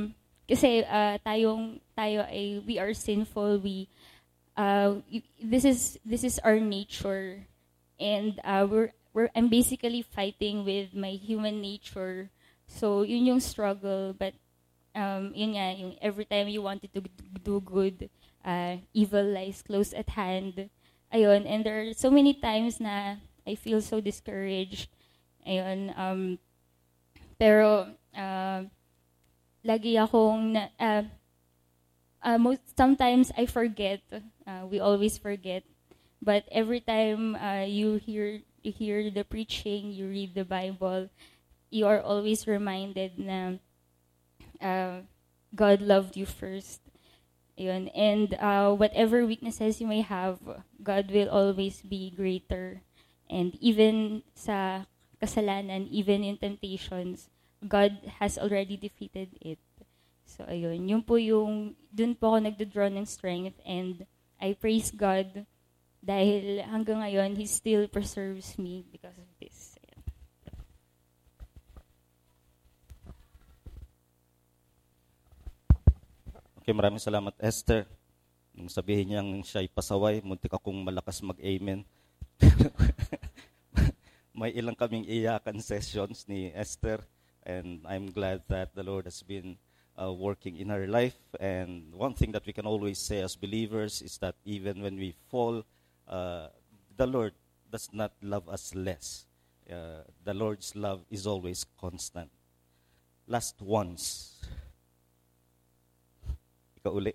tayo ay we are sinful. This is our nature, and I'm basically fighting with my human nature. So yun yung struggle, but yun nga, yung every time you wanted to do good, evil lies close at hand. Ayun, and there are so many times na I feel so discouraged. Ayun, pero lagi akong sometimes I forget. We always forget. But every time you hear the preaching, you read the Bible, you are always reminded na God loved you first. Ayun. And whatever weaknesses you may have, God will always be greater. And even sa kasalanan, even in temptations, God has already defeated it. So ayun, dun po ako nagdo-draw ng strength, and I praise God dahil hanggang ngayon, He still preserves me because of this. Okay, maraming salamat, Esther. Nung sabihin niyang siya'y pasaway, muntik akong malakas mag-amen. May ilang kaming iyakan sessions ni Esther, and I'm glad that the Lord has been working in her life. And one thing that we can always say as believers is that even when we fall, the Lord does not love us less. The Lord's love is always constant. Last once. Ikaw uli.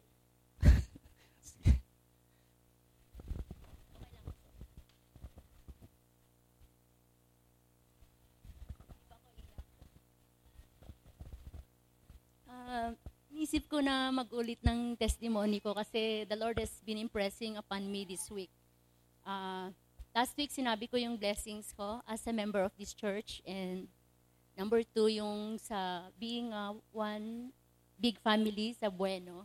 Isip ko na mag-ulit ng testimony ko kasi the Lord has been impressing upon me this week. Last week, sinabi ko yung blessings ko as a member of this church. And number 2, yung sa being one big family sa Bueno.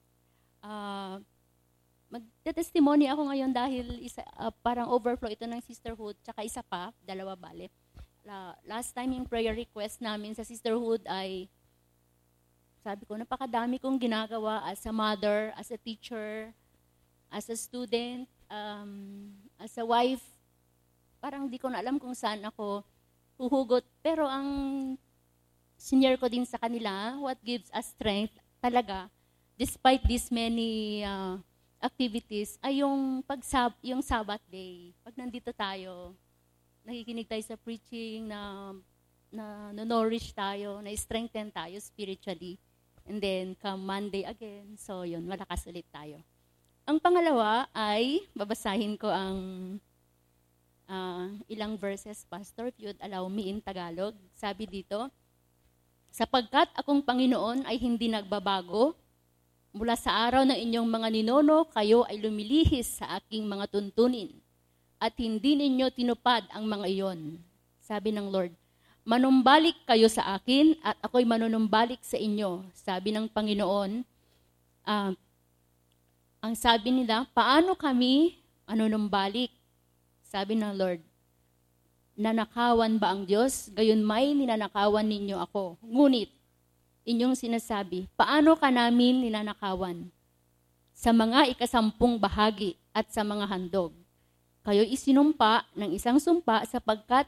Magte-testimony ako ngayon dahil parang overflow ito ng sisterhood, tsaka isa pa, dalawa bale. Last time yung prayer request namin sa sisterhood ay sabi ko, napakadami kong ginagawa as a mother, as a teacher, as a student, as a wife. Parang di ko na alam kung saan ako huhugot. Pero ang senior ko din sa kanila, what gives us strength talaga, despite these many activities, ay yung Sabbath day. Pag nandito tayo, nakikinig tayo sa preaching, na nourish tayo, na strengthen tayo spiritually. And then, come Monday again. So, yun, malakas ulit tayo. Ang pangalawa ay, babasahin ko ang ilang verses, Pastor, if you'd allow me in Tagalog. Sabi dito, sapagkat akong Panginoon ay hindi nagbabago, mula sa araw ng inyong mga ninono, kayo ay lumilihis sa aking mga tuntunin, at hindi ninyo tinupad ang mga iyon. Sabi ng Lord, manumbalik kayo sa akin at ako'y manunumbalik sa inyo. Sabi ng Panginoon, ang sabi nila, paano kami manunumbalik? Sabi ng Lord, nanakawan ba ang Diyos? Gayon may ninanakawan ninyo ako. Ngunit, inyong sinasabi, paano ka namin ninanakawan? Sa mga 10 bahagi at sa mga handog. Kayo isinumpa ng isang sumpa sapagkat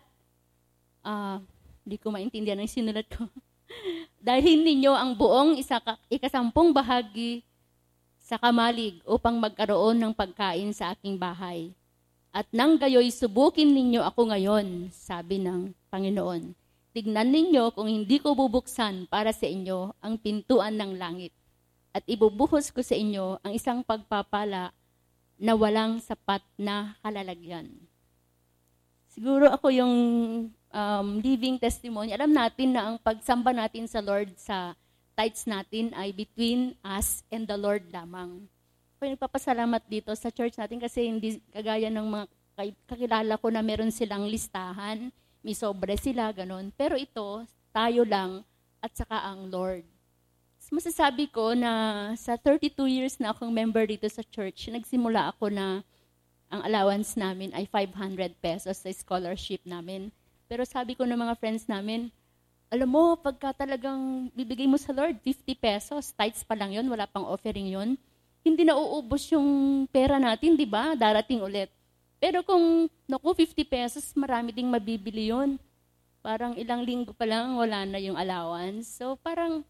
di ko maintindihan ang sinulat ko. Dahil ninyo ang buong 10 bahagi sa kamalig upang magkaroon ng pagkain sa aking bahay. At nang gayoy subukin ninyo ako ngayon, sabi ng Panginoon. Tignan ninyo kung hindi ko bubuksan para sa inyo ang pintuan ng langit. At ibubuhos ko sa inyo ang isang pagpapala na walang sapat na kalalagyan. Siguro ako yung living testimony. Alam natin na ang pagsamba natin sa Lord sa tithes natin ay between us and the Lord lamang. Ako nagpapasalamat dito sa church natin kasi hindi kagaya ng mga kakilala ko na meron silang listahan, may sobre sila, ganun. Pero ito, tayo lang at saka ang Lord. Masasabi ko na sa 32 years na akong member dito sa church, nagsimula ako na ang allowance namin ay 500 pesos sa scholarship namin. Pero sabi ko ng mga friends namin, alam mo, pagka talagang bibigay mo sa Lord, 50 pesos, tithes pa lang yun, wala pang offering yun, hindi na uubos yung pera natin, di ba? Darating ulit. Pero kung 50 pesos, marami ding mabibili yun. Parang ilang linggo pa lang, wala na yung allowance. So parang,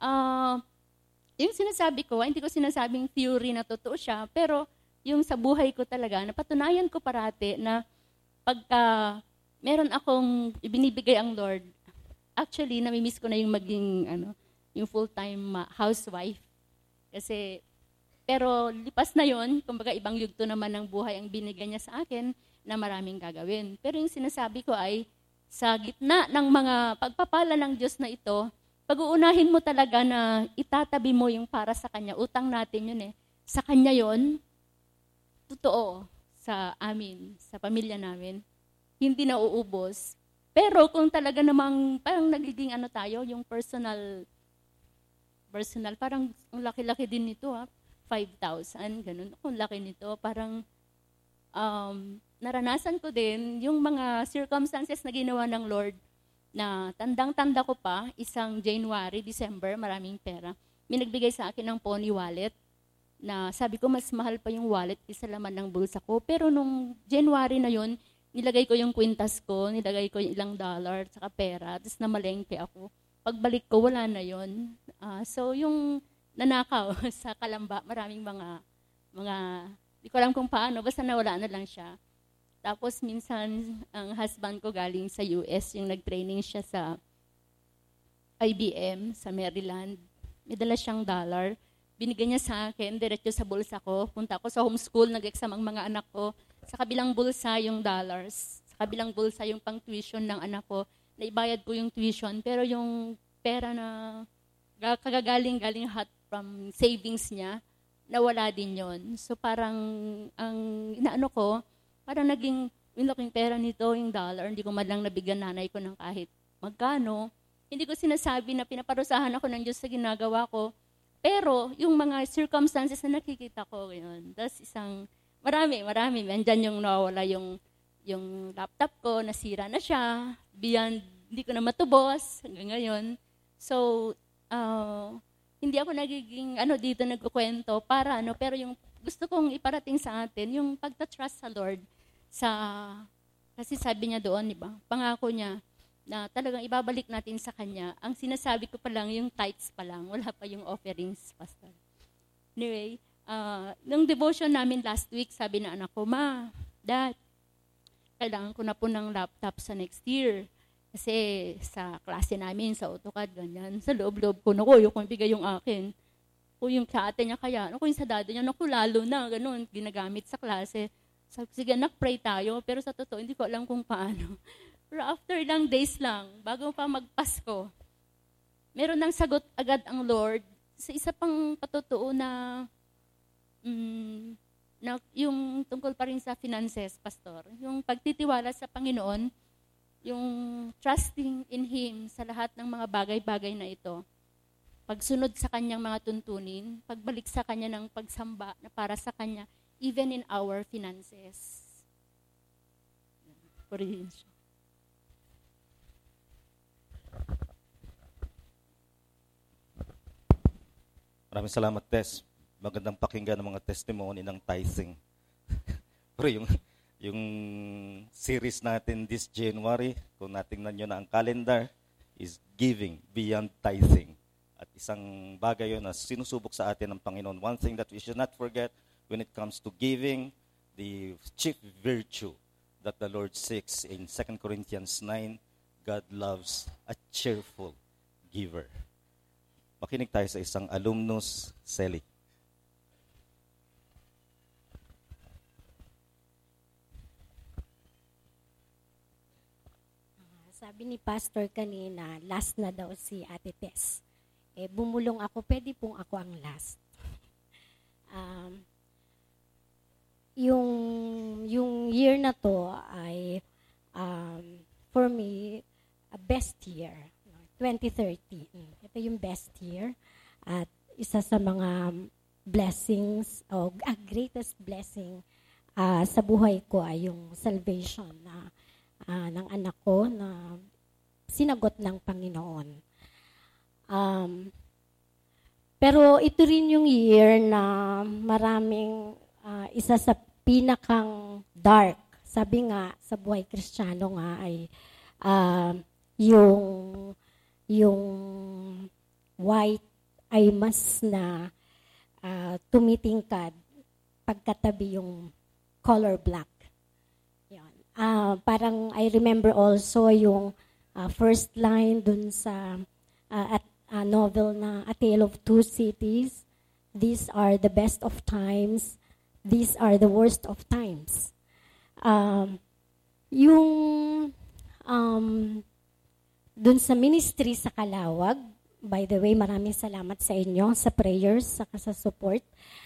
yung sinasabi ko, hindi ko sinasabing theory na totoo siya, pero yung sa buhay ko talaga, napatunayan ko parati na pagka meron akong ibinibigay ang Lord, actually, namimiss ko na yung maging yung full-time housewife. Kasi, pero lipas na yon, kumbaga ibang yugto naman ng buhay ang binigay niya sa akin na maraming gagawin. Pero yung sinasabi ko ay, sa gitna ng mga pagpapala ng Diyos na ito, pag-uunahin mo talaga na itatabi mo yung para sa Kanya. Utang natin yun Sa Kanya yon, totoo sa amin, sa pamilya namin. Hindi na uubos. Pero kung talaga namang parang nagiging tayo, yung personal, parang ang laki-laki din nito 5,000, ganun. Kung laki nito, parang naranasan ko din yung mga circumstances na ginawa ng Lord na tandang-tanda ko pa, isang January, December, maraming pera. May nagbigay sa akin ng Pony wallet na sabi ko mas mahal pa yung wallet kaysa laman ng bulsa ko. Pero nung January na yun, nilagay ko yung kwintas ko, nilagay ko yung ilang dollar, saka pera, tapos namalengke ako. Pagbalik ko, wala na yun. So yung nanakaw sa Kalamba, maraming mga, di ko alam kung paano, basta nawala na lang siya. Tapos minsan, ang husband ko galing sa US, yung nag-training siya sa IBM, sa Maryland. May dala siyang $. Binigyan niya sa akin, diretso sa bulsa ko. Punta ako sa homeschool, nag-exam ang mga anak ko. Sa kabilang bulsa yung dollars. Sa kabilang bulsa yung pang-tuition ng anak ko. Naibayad ko yung tuition, pero yung pera na kagagaling-galing hot from savings niya, nawala din yon. So parang ang inaano ko, parang naging yung pera nito, yung $, hindi ko man lang nabigyan nanay ko ng kahit magkano. Hindi ko sinasabi na pinaparusahan ako ng Diyos sa ginagawa ko, pero yung mga circumstances na nakikita ko ngayon, tapos marami, andyan yung nawala yung laptop ko, nasira na siya, beyond, hindi ko na matubos hanggang ngayon. So, hindi ako nagiging dito nagkukwento para pero yung gusto kong iparating sa atin yung pagta-trust sa Lord kasi sabi niya doon, di ba? Pangako niya na talagang ibabalik natin sa kanya. Ang sinasabi ko pa lang yung tithes pa lang, wala pa yung offerings, pastor. Anyway, nung devotion namin last week, sabi na anak ko, "Ma, Dad, kailangan ko na po ng laptop sa next year." Kasi sa klase namin, sa AutoCAD, ganyan. Sa loob-loob ko, yung bigay yung akin. Yung sa ate niya kaya, yung sa daddy niya, lalo na, ganun, ginagamit sa klase. Sabi ko, sige, pray tayo. Pero sa totoo, hindi ko alam kung paano. Pero after lang days lang, bago pa magpasko, meron nang sagot agad ang Lord sa isa pang patotoo na yung tungkol pa rin sa finances, pastor. Yung pagtitiwala sa Panginoon, yung trusting in Him sa lahat ng mga bagay-bagay na ito. Pagsunod sa kanyang mga tuntunin, pagbalik sa kanya ng pagsamba na para sa kanya, even in our finances. Purihin siya. Maraming salamat, Tess. Magandang pakinggan ng mga testimony ng tithing. Pero yung series natin this January, kung natingnan nyo na ang calendar, is giving beyond tithing. At isang bagay yun na sinusubok sa atin ng Panginoon. One thing that we should not forget when it comes to giving, the chief virtue that the Lord seeks in 2 Corinthians 9, God loves a cheerful giver. Makinig tayo sa isang alumnus, Sally. Sabi ni Pastor kanina, last na daw si Ate Tess. Bumulong ako, pwede pong ako ang last. Yung year na to ay, for me, a best year. 2030. Ito yung best year. At isa sa mga blessings, o greatest blessing sa buhay ko ay yung salvation ng anak ko na sinagot ng Panginoon. Pero ito rin yung year na maraming isa sa pinakang dark. Sabi nga, sa buhay Kristiyano nga ay yung white ay mas na tumitingkad pagkatabi yung color black. Yan. Parang I remember also yung first line dun sa novel na A Tale of Two Cities. These are the best of times. These are the worst of times. Dun sa ministry sa Calawag, by the way, maraming salamat sa inyo sa prayers, sa support.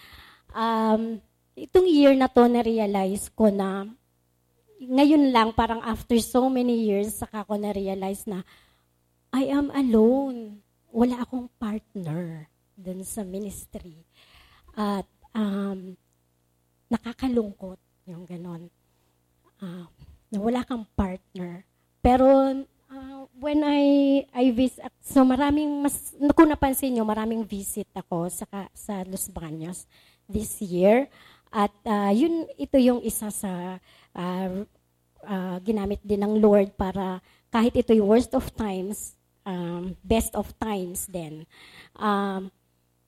Itong year na to, na-realize ko na, ngayon lang, parang after so many years, saka ko na-realize na, I am alone. Wala akong partner dun sa ministry. At nakakalungkot yung ganon. Na wala kang partner. Pero when I visit, so kung napansin nyo, maraming visit ako sa Los Baños this year. At ito yung isa sa ginamit din ng Lord para kahit ito yung worst of times, best of times then,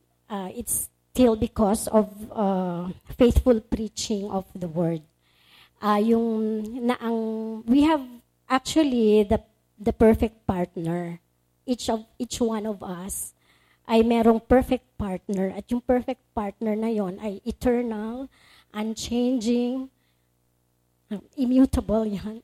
it's still because of faithful preaching of the word. We have actually the perfect partner. Each one of us ay merong perfect partner, at yung perfect partner na yon ay eternal, unchanging, immutable yan,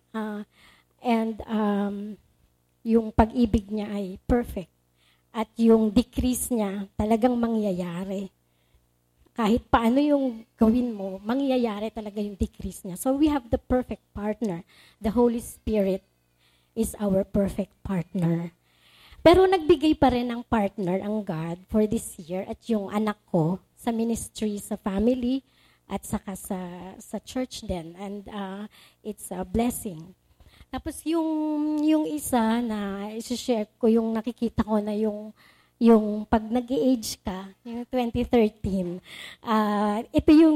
yung pag-ibig niya ay perfect, at yung decrease niya talagang mangyayari. Kahit paano yung gawin mo, mangyayari talaga yung decrease niya. So we have the perfect partner. The Holy Spirit is our perfect partner. Pero nagbigay pa rin ng partner ang God for this year, at yung anak ko sa ministry, sa family, at saka sa church din. And it's a blessing. Tapos yung isa na i-share ko, yung nakikita ko na yung pag nag-age ka, yung 2013, ito yung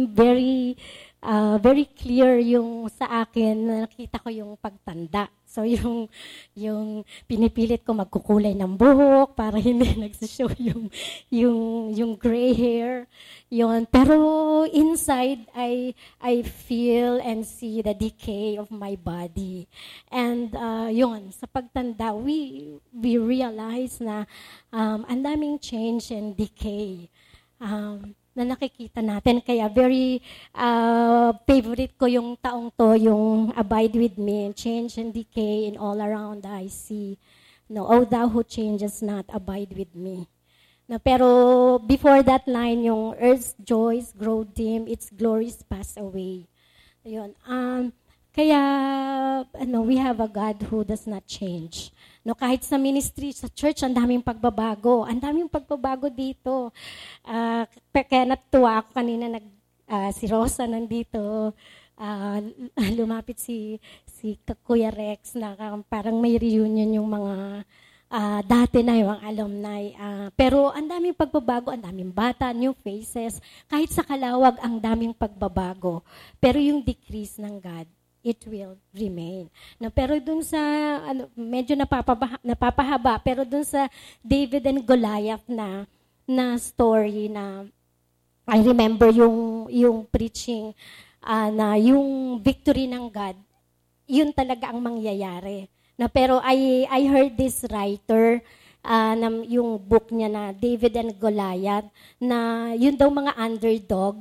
very clear yung sa akin, na nakita ko yung pagtanda. So yung pinipilit ko magkukulay ng buhok para hindi nagsishow yung gray hair. Yun. Pero inside, I feel and see the decay of my body. And yun, sa pagtanda, we realize na ang daming change and decay na nakikita natin. Kaya very favorite ko yung taong to, yung abide with me, change and decay, and all around I see. No, O thou who changes not, abide with me. No, pero before that line, yung earth's joys grow dim, its glories pass away. Ayun. Kaya we have a God who does not change. No, kahit sa ministry, sa church, ang daming pagbabago. Ang daming pagbabago dito. Kaya natuwa ako kanina, si Rosa nandito. Lumapit si Kuya Rex na parang may reunion yung mga dati na yung alumni. Pero ang daming pagbabago, ang daming bata, new faces. Kahit sa Calawag, ang daming pagbabago. Pero yung decrease ng God, it will remain. No, pero dun sa, medyo napapahaba, pero dun sa David and Goliath na story na, I remember yung preaching na yung victory ng God, yun talaga ang mangyayari. No, pero I heard this writer, na yung book niya na David and Goliath, na yun daw mga underdog,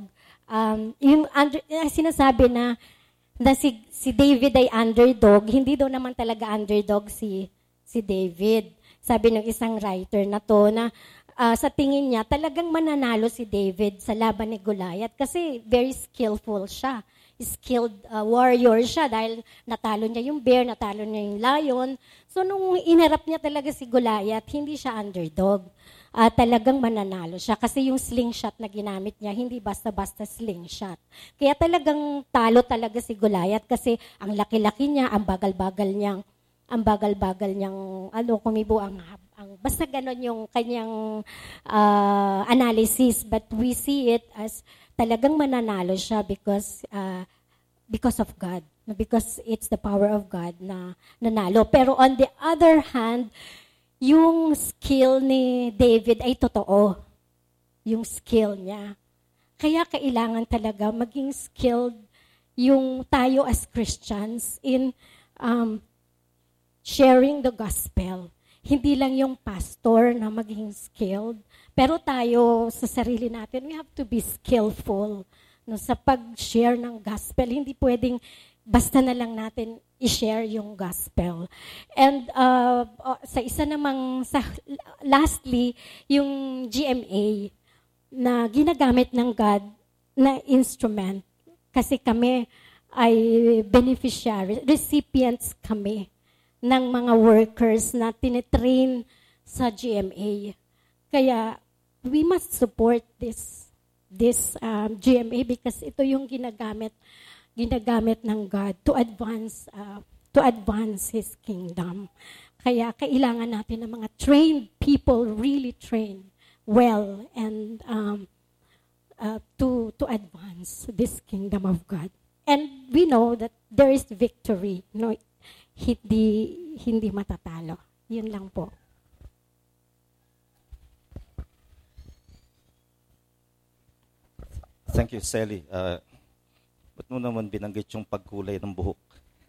sinasabi na si David ay underdog, hindi daw naman talaga underdog si David. Sabi ng isang writer na to na sa tingin niya talagang mananalo si David sa laban ni Goliath kasi very skillful siya. Skilled warrior siya dahil natalo niya yung bear, natalo niya yung lion. So nung inharap niya talaga si Goliath, hindi siya underdog. Talagang mananalo siya kasi yung slingshot na ginamit niya, hindi basta-basta slingshot. Kaya talagang talo talaga si Goliath kasi ang laki-laki niya, ang bagal-bagal niyang kumibo ang basta ganon yung kanyang analysis, but we see it as talagang mananalo siya because of God, because it's the power of God na nanalo. Pero on the other hand, yung skill ni David ay totoo. Yung skill niya. Kaya kailangan talaga maging skilled yung tayo as Christians in sharing the gospel. Hindi lang yung pastor na maging skilled, pero tayo sa sarili natin, we have to be skillful sa pag-share ng gospel. Hindi pwedeng basta na lang natin i-share yung gospel. And lastly, yung GMA na ginagamit ng God na instrument. Kasi kami ay beneficiary, recipients kami ng mga workers na tinitrain sa GMA. Kaya we must support this GMA because ito yung ginagamit ng God to advance His kingdom. Kaya kailangan natin ng mga trained people, really trained well, and to advance this kingdom of God. And we know that there is victory. No, hindi matatalo. Yun lang po. Thank you, Sally. Ba't mo naman binanggit yung pagkulay ng buhok?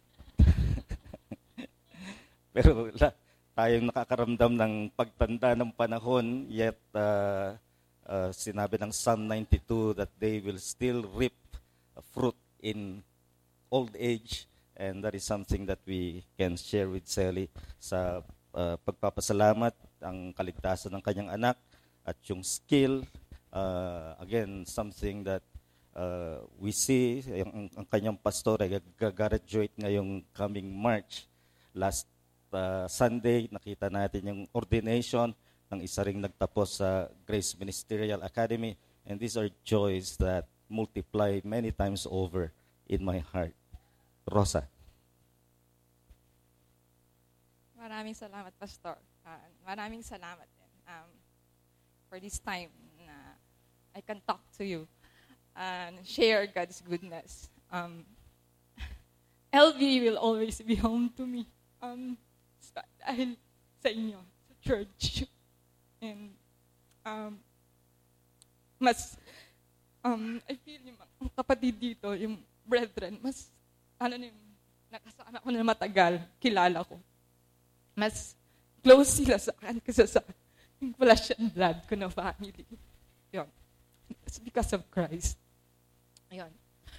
Pero tayong nakakaramdam ng pagtanda ng panahon, yet sinabi ng Psalm 92 that they will still reap fruit in old age, and that is something that we can share with Sally sa pagpapasalamat, ang kaligtasan ng kanyang anak, at yung skill, again, something that we see, ang kanyang pastor ay gagraduate ngayong coming March. Last Sunday, nakita natin yung ordination ng isa ring nagtapos sa Grace Ministerial Academy, and these are joys that multiply many times over in my heart. Rosa. Maraming salamat, Pastor. Maraming salamat din for this time na I can talk to you and share God's goodness. LV will always be home to me. Dahil sa inyo, sa church. And I feel yung mga kapatid dito, yung brethren, mas, nakasama ko na matagal, kilala ko. Mas close sila sa akin kasi sa yung flesh and blood ko na family. Yun. It's because of Christ. Ayun.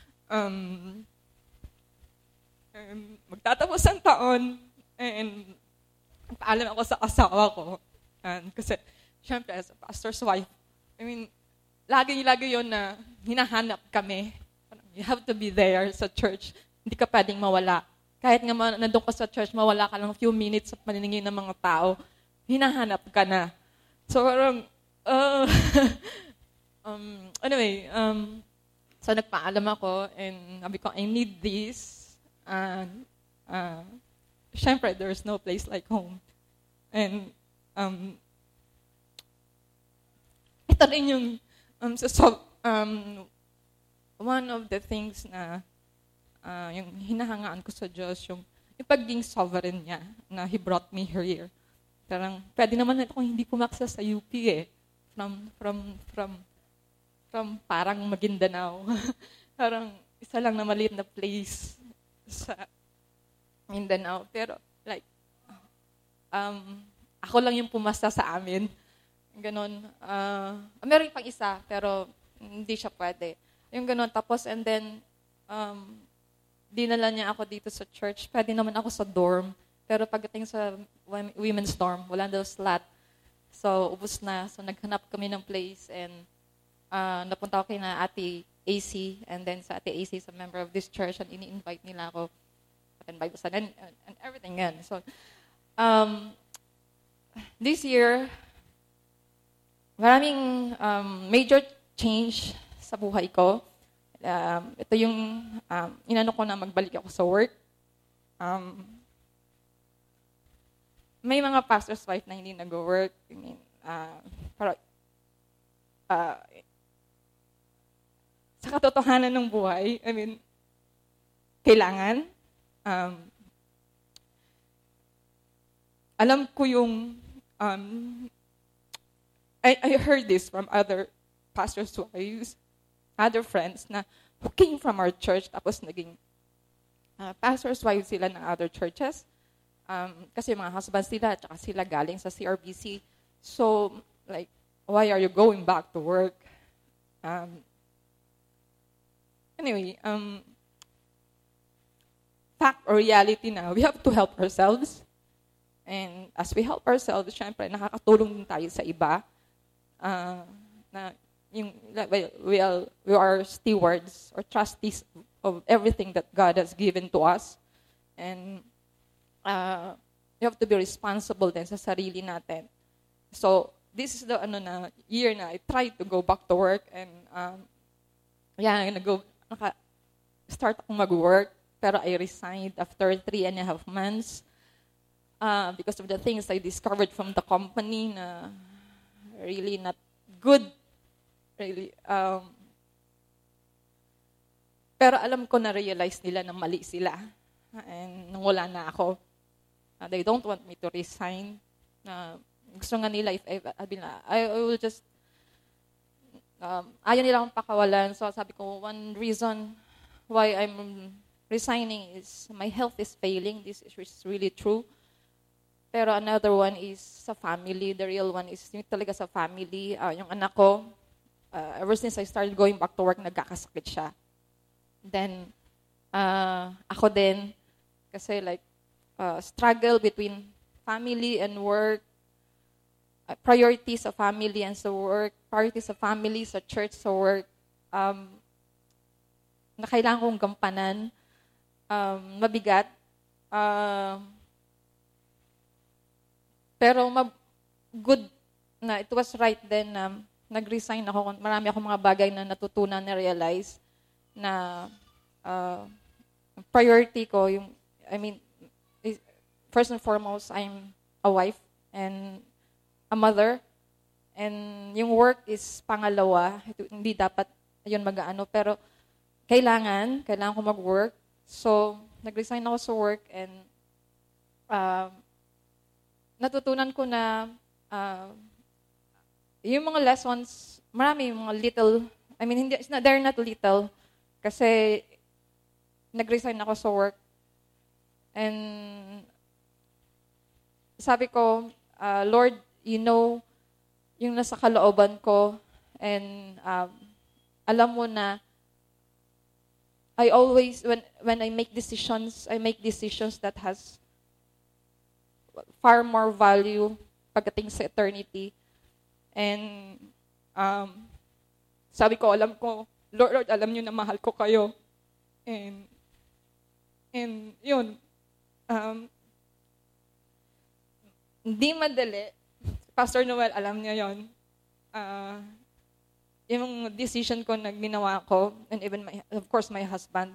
Magtatapos ang taon, and paalam ako sa asawa ko. Kasi, syempre, as a pastor's wife, lagi yun na hinahanap kami. You have to be there sa church. Hindi ka pwedeng mawala. Kahit nga nandun ka sa church, mawala ka lang few minutes sa paniningin ng mga tao, hinahanap ka na. So, anyway, so nagpaalam ako, and sabi ko, I need this. Syempre, there's no place like home. And, ito rin yung, one of the things na, yung hinahangaan ko sa Diyos, yung pagiging sovereign niya, na He brought me here. Parang, pwede naman akong hindi pumaksa sa UP eh. From parang Maguindanao. Parang, isa lang na maliit na place sa Mindanao. Pero, like, ako lang yung pumasa sa amin. Ganon. Meron pang isa, pero hindi siya pwede. Yung ganon. Tapos, and then, dinala niya ako dito sa church. Pwede naman ako sa dorm. Pero pagdating sa women's dorm, wala daw slot. So, ubos na. So, naghanap kami ng place, and napunta ako kay na Ate AC, and then sa Ate AC, sa member of this church, and ini-invite nila ako and Bible study and everything yan. So, this year, maraming major change sa buhay ko. Ito yung inano ko na magbalik ako sa work. May mga pastor's wife na hindi nag-work. Pero, sa katotohanan ng buhay, kailangan, alam ko yung, I heard this from other pastors' wives, other friends na who came from our church, tapos naging pastors' wives sila ng other churches. Kasi mga husbands nila, at sila galing sa CRBC. So, like, why are you going back to work? Anyway, fact or reality na, we have to help ourselves. And as we help ourselves, syempre, nakakatulong din tayo sa iba. Na yung, we are stewards or trustees of everything that God has given to us. And we have to be responsible din sa sarili natin. So, this is the year na I tried to go back to work, and start akong mag-work, pero I resigned after 3.5 months because of the things I discovered from the company na really not good. Really. Pero alam ko na-realize nila na mali sila. And nung wala na ako, they don't want me to resign. Gusto nga nila, if I will just, ayaw nila akong pakawalan. So sabi ko, one reason why I'm resigning is my health is failing. This is really true. Pero another one is sa family. The real one is yung talaga sa family. Yung anak ko, ever since I started going back to work, nagkakasakit siya. Then, ako din, kasi like, struggle between family and work, priorities sa family and sa work, priorities sa family, sa church, sa work, na kailangan kong gampanan, mabigat. Pero good na it was right then na nag-resign ako. Marami akong mga bagay na natutunan, na realize na priority ko, first and foremost, I'm a wife and a mother. And yung work is pangalawa. Hindi dapat yun mag-ano. Pero kailangan ko mag-work. So, nag-resign ako sa work and natutunan ko na yung mga lessons, marami yung mga little, they're not little, kasi nag-resign ako sa work. And sabi ko, Lord, you know, yung nasa kalooban ko, and alam mo na, I always, when I make decisions that has far more value pagdating sa eternity. And sabi ko, alam ko, Lord, alam niyo na mahal ko kayo. And yun, hindi madali. Pastor Noel, alam niya yun. Yung decision ko na ginawa ko, and even of course my husband.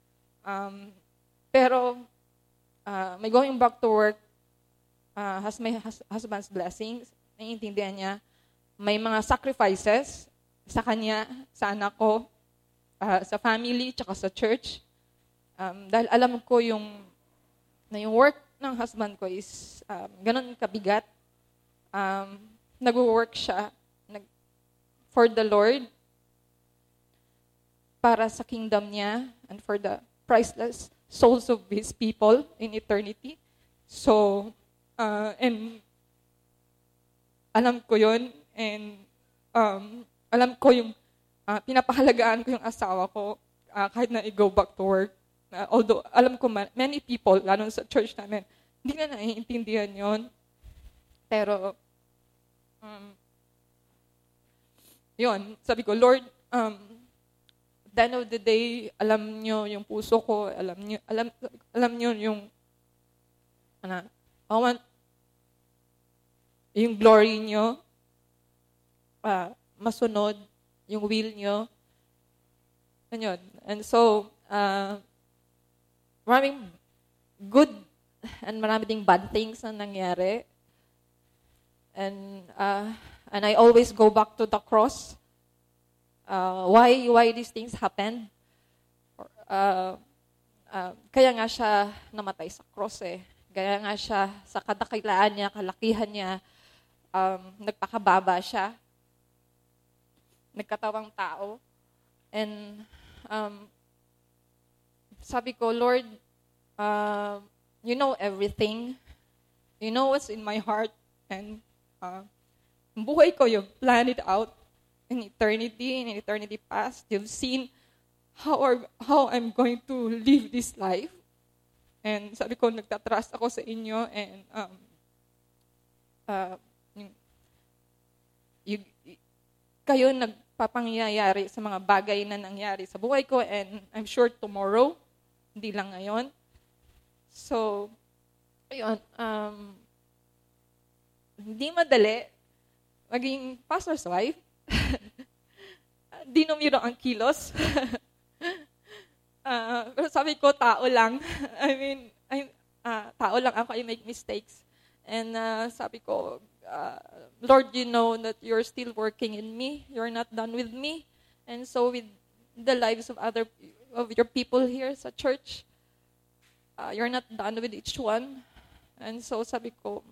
Pero my going back to work has my husband's blessings. Naiintindihan niya. May mga sacrifices sa kanya, sa anak ko, sa family, tsaka sa church. Dahil alam ko yung work ng husband ko is ganun kabigat. Nag-work siya for the Lord, para sa kingdom niya, and for the priceless souls of His people in eternity. So, and alam ko yun, and alam ko yung pinapahalagaan ko yung asawa ko kahit na i-go back to work. Although alam ko many people, lalo sa church namin, hindi na naiintindihan yun. Pero, yun, sabi ko, Lord, the end of the day, alam nyo yung puso ko, alam nyo yung, I want yung glory nyo, masunod, yung will nyo. Yun. And so, maraming good and maraming ding bad things na nangyari. And I always go back to the cross. Why these things happened? Kaya nga siya namatay sa cross eh. Kaya nga siya sa kadakilaan niya, kalakihan niya, nagpakababa siya. Nagkatawang tao. And sabi ko, Lord, you know everything. You know what's in my heart. And buhay ko, you've planned it out in eternity past. You've seen how I'm going to live this life. And sabi ko, nagtatrust ako sa inyo. And kayo nagpapangyayari sa mga bagay na nangyari sa buhay ko. And I'm sure tomorrow, hindi lang ngayon. So, ayun, hindi madali maging pastor's wife. Di numero ang kilos. Pero sabi ko, tao lang. Tao lang ako, I make mistakes. And sabi ko, Lord, you know that you're still working in me. You're not done with me. And so with the lives of your people here sa church, you're not done with each one. And so sabi ko,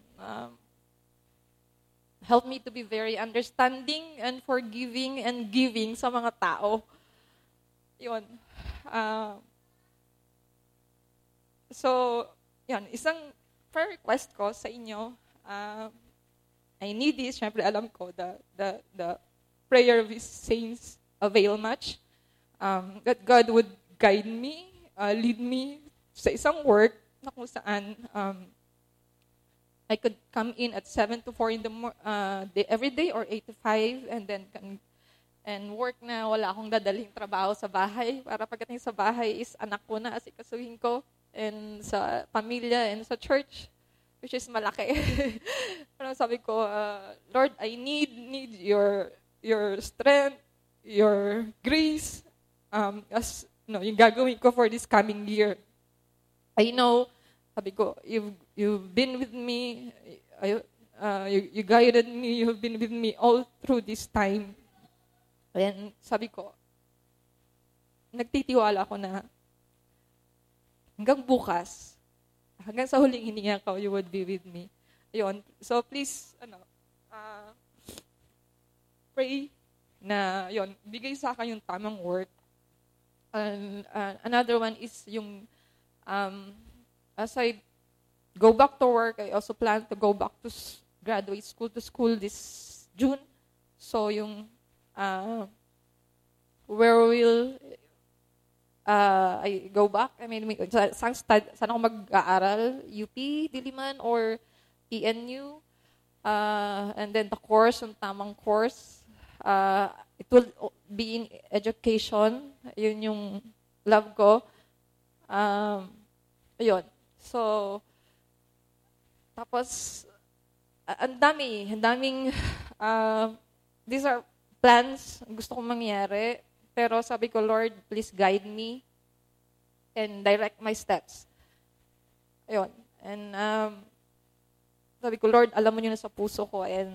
help me to be very understanding and forgiving and giving sa mga tao. Yun. So, yan, isang prayer request ko sa inyo, I need this, syempre alam ko, the prayer of His saints avail much. That God would guide me, lead me sa isang work na kung saan I could come in at 7 to 4 in the every day or 8 to 5 and work na wala akong dadaling trabaho sa bahay para pagdating sa bahay is anak ko na asikasuhin ko and sa pamilya and sa church, which is malaki. Pero sabi ko, Lord, I need your strength, your grace, as yung gagawin ko for this coming year. I know, sabi ko, you've been with me, you guided me, you've been with me all through this time. And sabi ko, nagtitiwala ako na hanggang bukas, hanggang sa huling hininga ko, you would be with me. Ayun. So please, pray na, yun, bigay sa akin yung tamang work. And another one is yung, as I go back to work, I also plan to go back to graduate school to school this June. So yung, where will I go back? I mean, saan ako mag-aaral? UP, Diliman, or PNU? And then the course, yung tamang course. It will be in education. Yun yung love ko. Ayun. So, tapos, ang daming, these are plans gusto kong mangyari. Pero sabi ko, Lord, please guide me and direct my steps. Ayun. And sabi ko, Lord, alam mo yun sa puso ko. And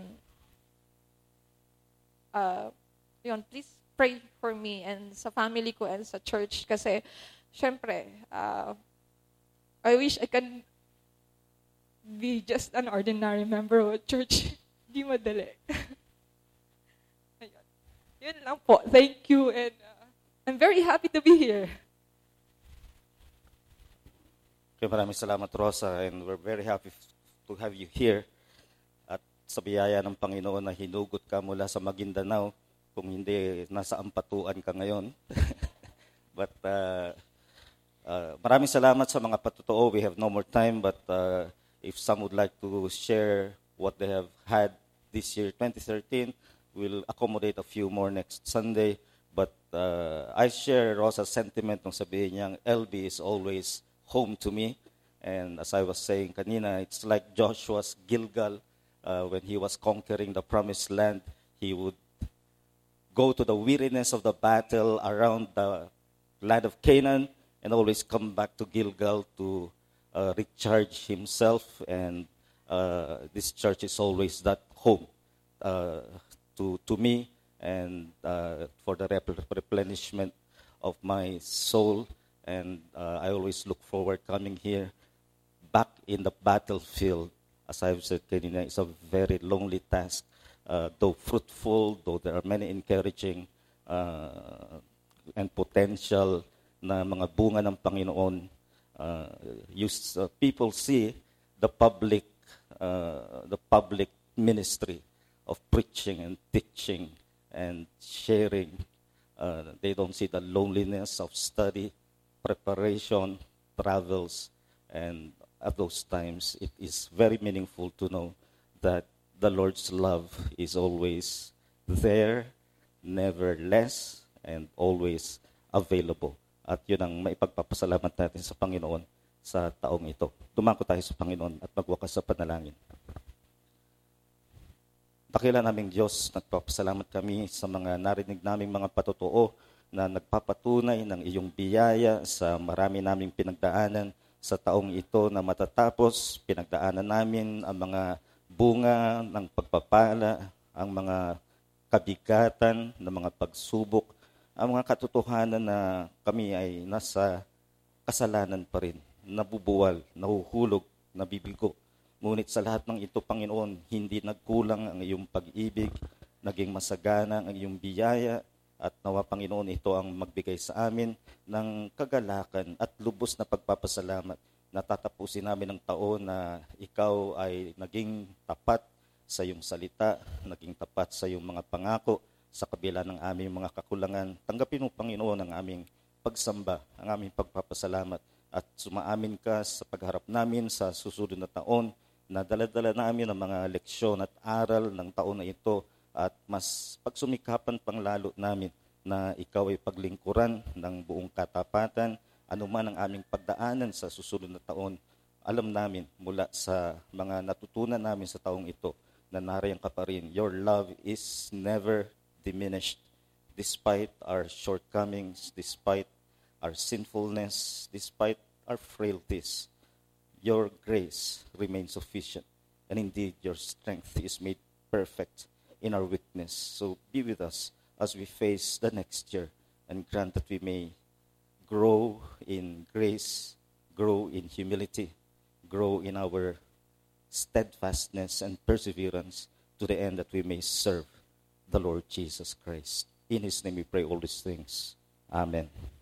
yun, please pray for me and sa family ko and sa church. Kasi, syempre, I wish I can be just an ordinary member of a church. Hindi madali. Yun lang po. Thank you. And I'm very happy to be here. Okay, maraming salamat, Rosa. And we're very happy to have you here. At sa biyaya ng Panginoon na hinugot ka mula sa Maguindanao. Kung hindi, nasa Ampatuan ka ngayon. But maraming salamat sa mga patotoo. We have no more time. But if some would like to share what they have had this year, 2013, we'll accommodate a few more next Sunday. But I share Rosa's sentiment nung sabihin niyang LB is always home to me. And as I was saying kanina, it's like Joshua's Gilgal. When he was conquering the promised land, he would go to the weariness of the battle around the land of Canaan and always come back to Gilgal to recharge himself. And this church is always that home to me and for the replenishment of my soul. And I always look forward coming here back in the battlefield. As I've said, it's a very lonely task, though fruitful, though there are many encouraging and potential na mga bunga ng Panginoon. People see the public ministry of preaching and teaching and sharing. They don't see the loneliness of study, preparation, travels, and at those times it is very meaningful to know that the Lord's love is always there, never less, and always available. At yun ang maipagpapasalamat natin sa Panginoon sa taong ito. Dumako tayo sa Panginoon at magwakas sa panalangin. Dakila naming Diyos, nagpapasalamat kami sa mga narinig naming mga patotoo na nagpapatunay ng iyong biyaya sa marami naming pinagdaanan sa taong ito na matatapos. Pinagdaanan namin ang mga bunga ng pagpapala, ang mga kabigatan ng mga pagsubok, ang mga katotohanan na kami ay nasa kasalanan pa rin, nabubuwal, nahuhulog, nabibigo. Ngunit sa lahat ng ito, Panginoon, hindi nagkulang ang iyong pag-ibig, naging masagana ang iyong biyaya, At nawa, Panginoon, ito ang magbigay sa amin ng kagalakan at lubos na pagpapasalamat. Natatapusin namin ang taon na ikaw ay naging tapat sa iyong salita, naging tapat sa iyong mga pangako sa kabila ng aming mga kakulangan. Tanggapin mo, Panginoon, ang aming pagsamba, ang aming pagpapasalamat at sumaamin ka sa pagharap namin sa susunod na taon na dala-dala namin ang mga leksyon at aral ng taon na ito at mas pagsumikapan pang lalo namin na ikaw ay paglingkuran ng buong katapatan, anuman ang aming pagdaanan sa susunod na taon. Alam namin mula sa mga natutunan namin sa taong ito na nariyan ka pa rin. Your love is never diminished despite our shortcomings, despite our sinfulness, despite our frailties. Your grace remains sufficient, and indeed your strength is made perfect in our weakness. So be with us as we face the next year, and grant that we may grow in grace, grow in humility, grow in our steadfastness and perseverance to the end that we may serve the Lord Jesus Christ. In His name we pray all these things. Amen.